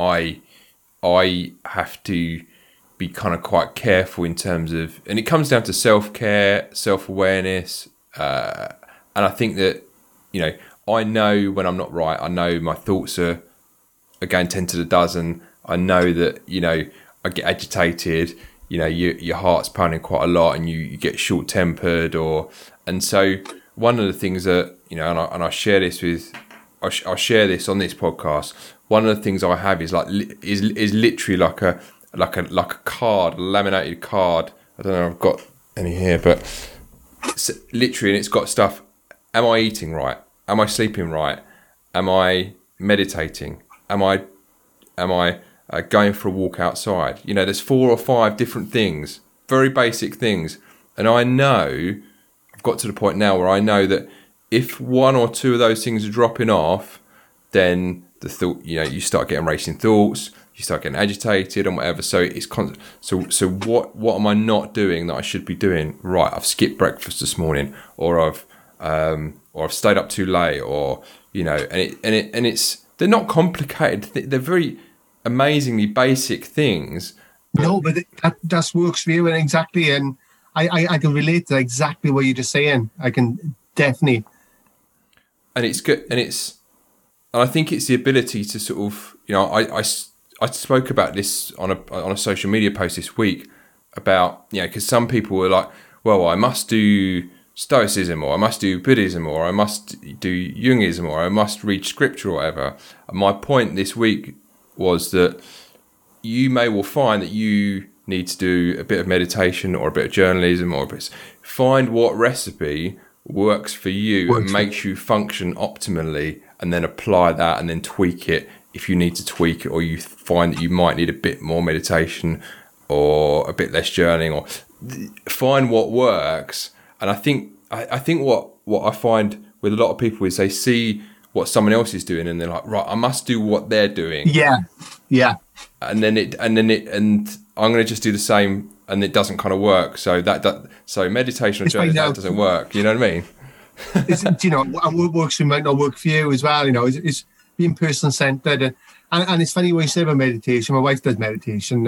I have to be kind of quite careful in terms of, and it comes down to self-care, self-awareness, and I think that I know when I'm not right. I know my thoughts are going 10 to the dozen. I know that I get agitated. Your heart's pounding quite a lot, and you get short-tempered, and so one of the things that and I share this I'll share this on this podcast. One of the things I have is literally like a card, a laminated card. I don't know if I've got any here, but it's literally, and it's got stuff. Am I eating right? Am I sleeping right? Am I meditating? Am I going for a walk outside? There's 4 or 5 different things, very basic things. And I know, I've got to the point now where I know that if 1 or 2 of those things are dropping off, then the thought, you start getting racing thoughts, you start getting agitated and whatever. So it's constant. So what am I not doing that I should be doing? Right, I've skipped breakfast this morning, or I've stayed up too late, or and it's they're not complicated. They're very amazingly basic things. No, but that just works for you, and exactly, and I can relate to exactly what you're just saying. I can definitely, and it's good, and I think it's the ability to sort of, I spoke about this on a social media post this week about, because some people were like, well, I must do Stoicism, or I must do Buddhism, or I must do Jungism, or I must read scripture or whatever. And my point this week was that you may well find that you need to do a bit of meditation or a bit of journalism, or find what recipe works for you and makes you function optimally, and then apply that and then tweak it if you need to tweak it, or you find that you might need a bit more meditation or a bit less journaling, or find what works. And I think what I find with a lot of people is they see what someone else is doing and they're like, right, I must do what they're doing. Yeah. And I'm going to just do the same, and it doesn't kind of work. So so meditation or journaling, that doesn't work. You know what I mean? And what works for me might not work for you as well. It's being person centered, and it's funny when you say about meditation. My wife does meditation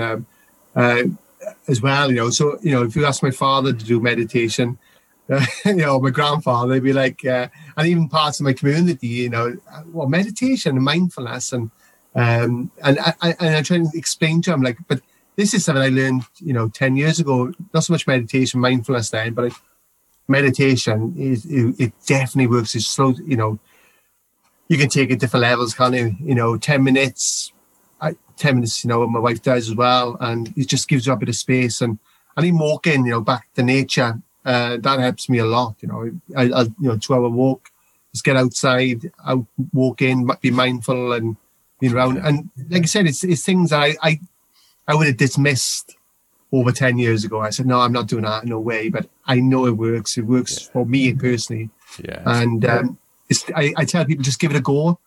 as well. So if you ask my father to do meditation, my grandfather, they'd be like, and even parts of my community, meditation and mindfulness, and And I try to explain to him, like, but this is something I learned, 10 years ago. Not so much meditation, mindfulness then, but meditation it definitely works. It's slow, you can take it different levels, can't you? 10 minutes, 10 minutes, my wife does as well. And it just gives you a bit of space. And even walking, back to nature, that helps me a lot. I'll 2-hour walk, just get outside, out walking, be mindful and being around. And like I said, it's things that I would have dismissed over 10 years ago. I said, no, I'm not doing that, no way. But I know it works. It works for me personally. Yeah. And I tell people, just give it a go,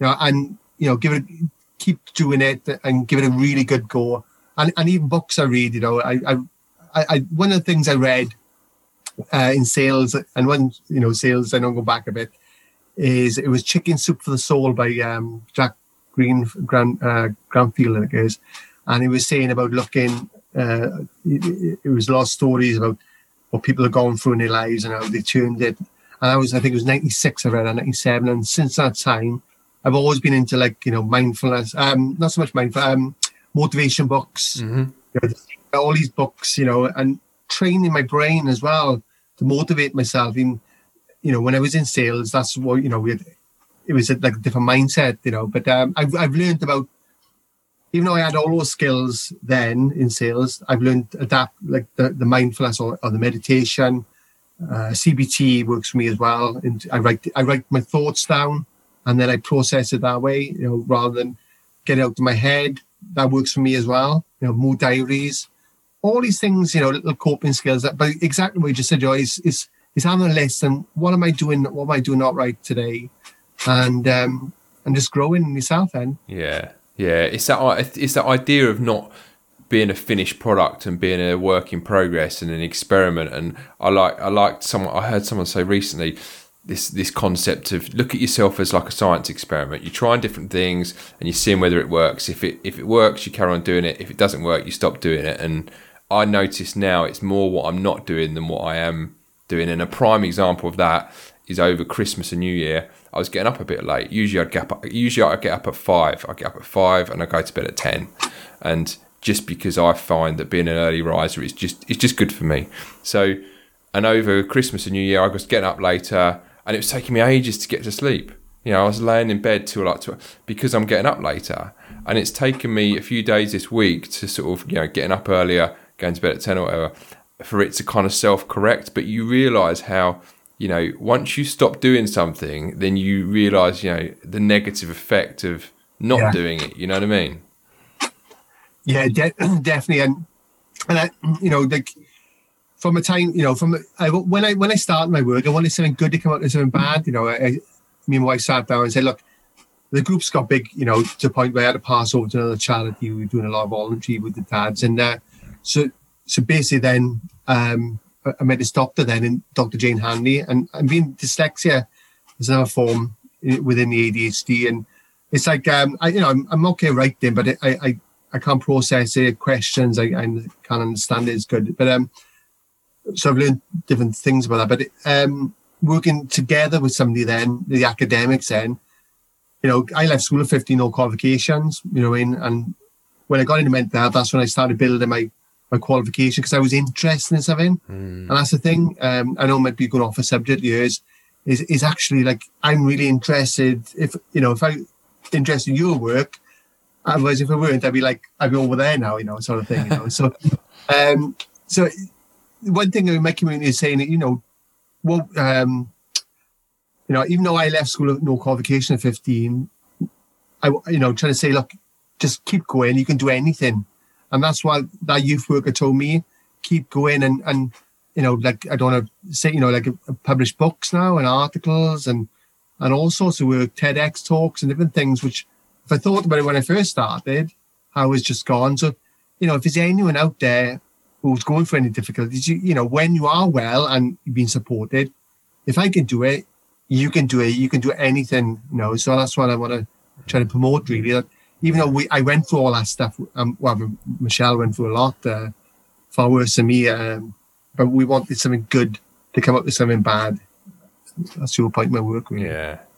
keep doing it and give it a really good go. And even books I read, I one of the things I read in sales, and when sales, I don't go back a bit, is it was Chicken Soup for the Soul by Jack Granfield, I think it is. And he was saying about looking, it was a lot of stories about what people have gone through in their lives and how they turned it. And I think it was 96, I read, or 97. And since that time, I've always been into mindfulness, not so much mindfulness, motivation books, all these books, and training my brain as well to motivate myself. When I was in sales, that's what, it was like a different mindset, but I've learned about, even though I had all those skills then in sales, I've learned to adapt, like the mindfulness or the meditation. CBT works for me as well. And I write my thoughts down and then I process it that way, rather than get it out of my head. That works for me as well. Mood diaries, all these things, little coping skills. But exactly what you just said, Joy, is having a list and what am I doing not right today, and just growing myself then. Yeah. It's that idea of not being a finished product and being a work in progress and an experiment. And I heard someone say recently this concept of look at yourself as like a science experiment. You're trying different things and you're seeing whether it works. If it works, you carry on doing it. If it doesn't work, you stop doing it. And I notice now it's more what I'm not doing than what I am doing. And a prime example of that is over Christmas and New Year. I was getting up a bit late. Usually I get up at 5. I get up at 5 and I go to bed at 10. And just because I find that being an early riser is just good for me. So, and over Christmas and New Year, I was getting up later, and it was taking me ages to get to sleep. I was laying in bed till because I'm getting up later, and it's taken me a few days this week to sort of getting up earlier, going to bed at 10 or whatever, for it to kind of self-correct. But you realise how once you stop doing something, then you realise the negative effect of not doing it. You know what I mean? Yeah, definitely, and I, from a time, when I started my work, I wanted something good to come out of something bad. Me and my wife sat down and said, look, the group's got big, to the point where I had to pass over to another charity. We were doing a lot of voluntary with the dads, and so basically then I met this doctor then, and Dr. Jane Hanley, and being dyslexia is another form within the ADHD, and it's like I'm okay writing, but I can't process it, questions, I can't understand it as good. But so I've learned different things about that. But working together with somebody then, the academics then, I left school at 15, no qualifications, and when I got into mental health, that's when I started building my qualification, because I was interested in something. And that's the thing. I know I might be going off a subject years, is actually like, I'm really interested, if I'm interested in your work. Otherwise, if I weren't, I'd be over there now, sort of thing, So, so one thing in my community is saying that, even though I left school with no qualification at 15, trying to say, look, just keep going. You can do anything, and that's what that youth worker told me. Keep going, and I don't want to say, publish books now and articles and all sorts of work, TEDx talks and different things, which, if I thought about it when I first started, I was just gone. So, if there's anyone out there who's going through any difficulties, when you are well and you've been supported, if I can do it, you can do it. You can do anything, So that's what I want to try to promote, really. That even though I went through all that stuff, Michelle went through a lot, far worse than me, but we wanted something good to come up with something bad. That's your point in my work, really.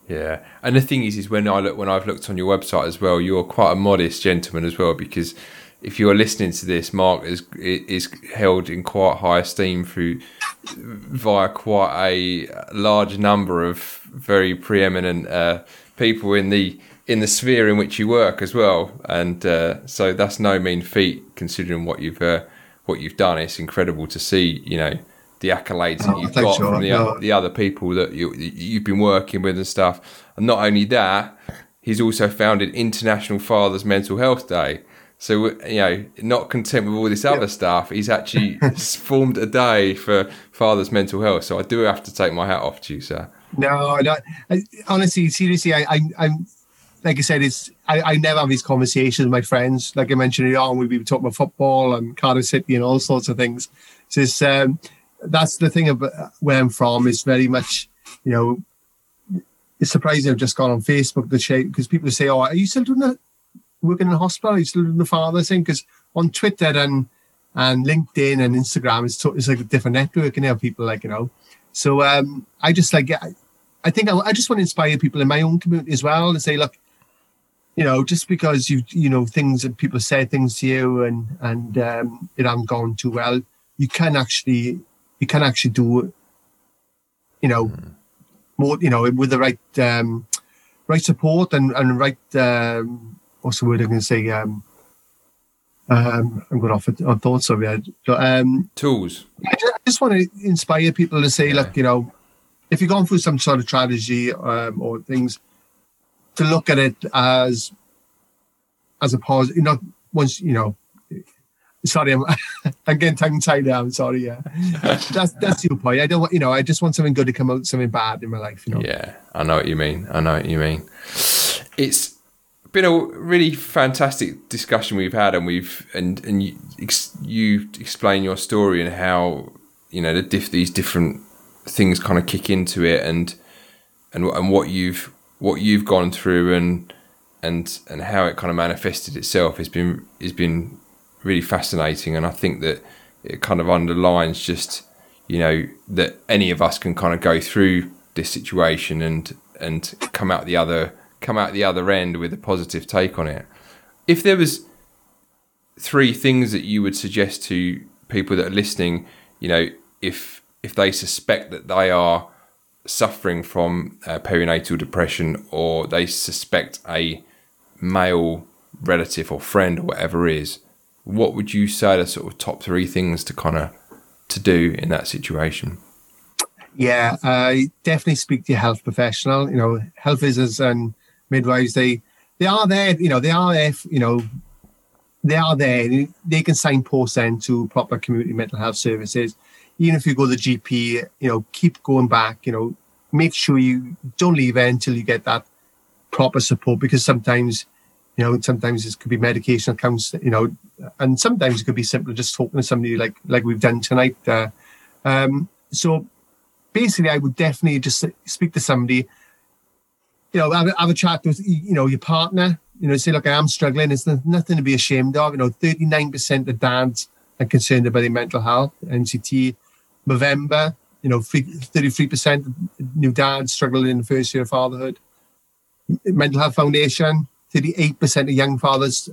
Yeah, and the thing is when I've looked on your website as well, you're quite a modest gentleman as well, because if you're listening to this, Mark is held in quite high esteem via quite a large number of very preeminent people in the sphere in which you work as well, and so that's no mean feat considering what you've done. It's incredible to see, the accolades that you've got from the other people that you've been working with and stuff. And not only that, he's also founded International Fathers Mental Health Day. So, not content with all this other stuff, he's actually formed a day for fathers' mental health. So I do have to take my hat off to you, sir. No, honestly, seriously, I'm like I said, I never have these conversations with my friends. Like I mentioned earlier on, we've been talking about football and Cardiff City and all sorts of things. So it's, that's the thing about where I'm from. Is very much, it's surprising I've just gone on Facebook to share, because people say, "Oh, are you still working in a hospital? Are you still doing the father thing?" Because on Twitter and LinkedIn and Instagram, it's like a different network, and people So I just I think I just want to inspire people in my own community as well to say, look, just because things that people say things to you and it hasn't gone too well, you can actually do more, with the right support and right what's the word I'm going to say? I'm going off on thoughts of it. Tools. I just want to inspire people to say, look, if you're going through some sort of tragedy or things, to look at it as a positive, not once, sorry, I'm getting tongue-tied now, I'm sorry, yeah. That's the point. I don't want, I just want something good to come out, something bad in my life, Yeah, I know what you mean. It's been a really fantastic discussion we've had, and you explain your story and how, these different things kind of kick into it, and what you've gone through and how it kind of manifested itself has been really fascinating. And I think that it kind of underlines just that any of us can kind of go through this situation and come out the other end with a positive take on it. If there was 3 things that you would suggest to people that are listening, if they suspect that they are suffering from perinatal depression, or they suspect a male relative or friend or whatever is, what would you say are sort of top 3 things to do in that situation? Yeah, definitely speak to your health professional. Health visitors and midwives, they are there. They are there. They are there. They can signpost then to proper community mental health services. Even if you go to the GP, keep going back. Make sure you don't leave it until you get that proper support, because sometimes it could be medication accounts, and sometimes it could be simply just talking to somebody like we've done tonight. So basically, I would definitely just speak to somebody, have a chat with, your partner, say, look, I am struggling. It's nothing to be ashamed of. 39% of dads are concerned about their mental health. NCT November, 33% of new dads struggle in the first year of fatherhood. Mental Health Foundation, 38% of young fathers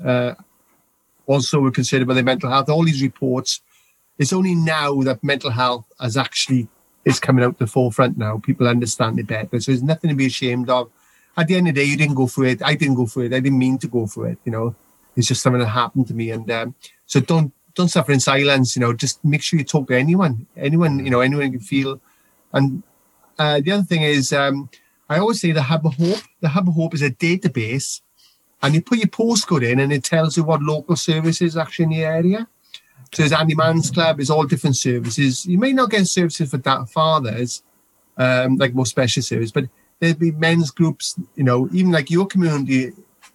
also were concerned about their mental health. All these reports, it's only now that mental health is coming out to the forefront now. People understand it better. So there's nothing to be ashamed of. At the end of the day, you didn't go through it. I didn't go through it. I didn't mean to go through it. It's just something that happened to me. And so don't suffer in silence. Just make sure you talk to anyone you can feel. And the other thing is, I always say the Hub of Hope. The Hub of Hope is a database, and you put your postcode in, and it tells you what local services actually in the area. So there's Andy Mann's Club, there's all different services. You may not get services for fathers, like more special service, but there'll be men's groups, even like your community,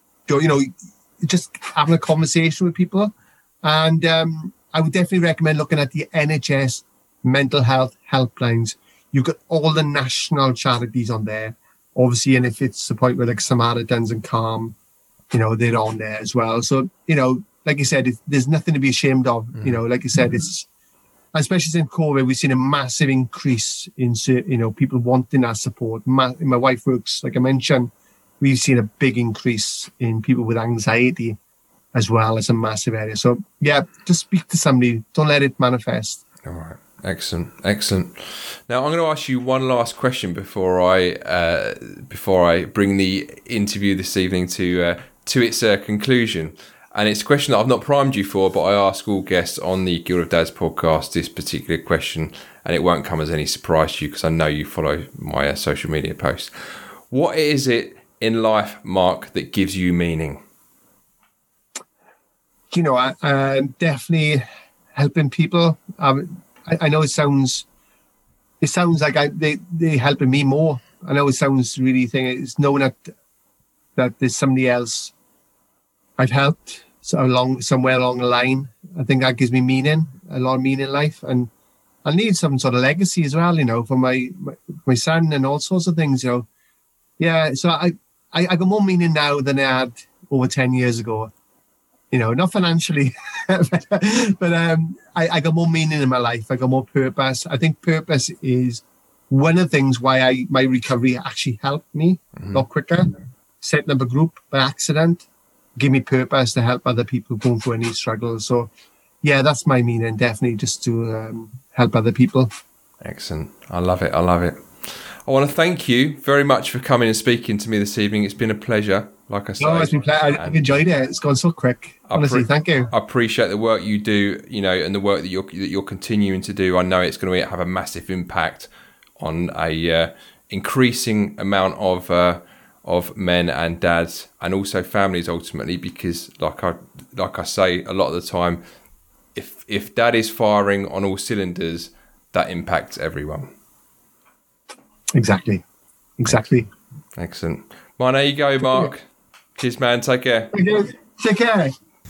just having a conversation with people. And I would definitely recommend looking at the NHS mental health helplines. You've got all the national charities on there, obviously, and if it's the point where like Samaritans and Calm, they're on there as well. So, like you said, there's nothing to be ashamed of. Like you said, it's especially since COVID, we've seen a massive increase in, people wanting that support. My wife works, like I mentioned, we've seen a big increase in people with anxiety as well as a massive area. So yeah, just speak to somebody. Don't let it manifest. All right. Excellent. Now I'm going to ask you one last question before I bring the interview this evening to its conclusion. And it's a question that I've not primed you for, but I ask all guests on the Guild of Dads podcast this particular question, and it won't come as any surprise to you because I know you follow my social media posts. What is it in life, Mark, that gives you meaning? I definitely helping people. I know it sounds like they helping me more. I know it sounds really thing. It's knowing that there's somebody else I've helped somewhere along the line. I think that gives me meaning, a lot of meaning in life, and I need some sort of legacy as well. For my son and all sorts of things. Yeah. So I got more meaning now than I had over 10 years ago. Not financially, but I got more meaning in my life. I got more purpose. I think purpose is one of the things why my recovery actually helped me a lot quicker. Setting up a group by accident, give me purpose to help other people going through any struggles. So, yeah, that's my meaning, definitely, just to help other people. Excellent. I love it. I want to thank you very much for coming and speaking to me this evening. It's been a pleasure. Like I said, it's been I've enjoyed it. It's gone so quick. Honestly, thank you. I appreciate the work you do, and the work that you're continuing to do. I know it's going to have a massive impact on a increasing amount of men and dads, and also families ultimately. Because, like I say, a lot of the time, if dad is firing on all cylinders, that impacts everyone. Exactly. Excellent. Well, there you go, Mark. Cheers, man. Take care. Take care.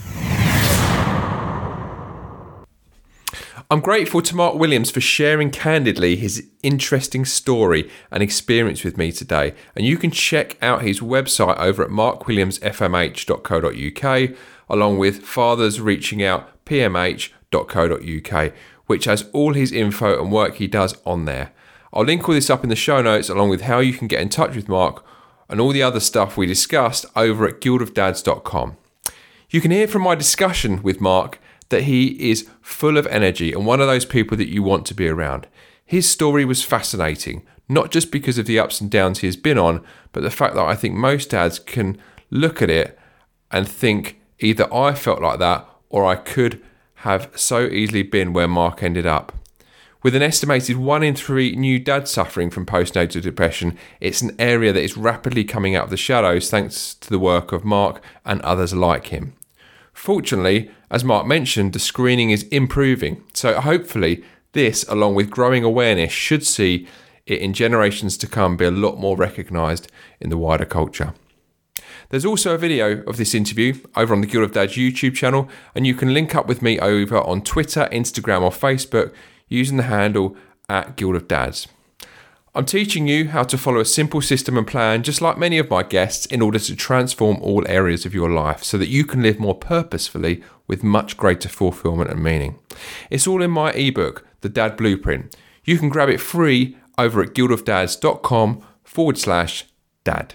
I'm grateful to Mark Williams for sharing candidly his interesting story and experience with me today. And you can check out his website over at markwilliamsfmh.co.uk, along with Fathers Reaching Out pmh.co.uk, which has all his info and work he does on there. I'll link all this up in the show notes, along with how you can get in touch with Mark and all the other stuff we discussed over at guildofdads.com. You can hear from my discussion with Mark that he is full of energy and one of those people that you want to be around. His story was fascinating, not just because of the ups and downs he has been on, but the fact that I think most dads can look at it and think either I felt like that or I could have so easily been where Mark ended up. With an estimated 1 in 3 new dads suffering from postnatal depression, it's an area that is rapidly coming out of the shadows thanks to the work of Mark and others like him. Fortunately, as Mark mentioned, the screening is improving, so hopefully this, along with growing awareness, should see it in generations to come be a lot more recognised in the wider culture. There's also a video of this interview over on the Guild of Dads YouTube channel, and you can link up with me over on Twitter, Instagram or Facebook using the handle @GuildofDads. I'm teaching you how to follow a simple system and plan, just like many of my guests, in order to transform all areas of your life so that you can live more purposefully with much greater fulfillment and meaning. It's all in my ebook, The Dad Blueprint. You can grab it free over at guildofdads.com/dad.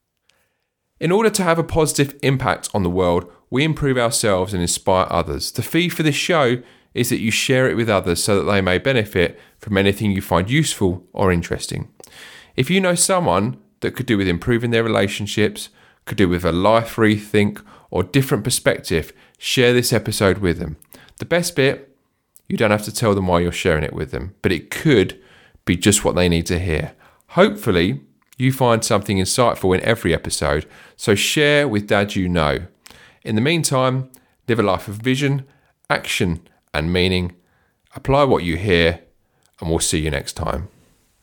In order to have a positive impact on the world, we improve ourselves and inspire others. The fee for this show is that you share it with others so that they may benefit from anything you find useful or interesting. If you know someone that could do with improving their relationships, could do with a life rethink or different perspective, share this episode with them. The best bit, you don't have to tell them why you're sharing it with them, but it could be just what they need to hear. Hopefully, you find something insightful in every episode, so share with dads you know. In the meantime, live a life of vision, action, and meaning. Apply what you hear, and we'll see you next time.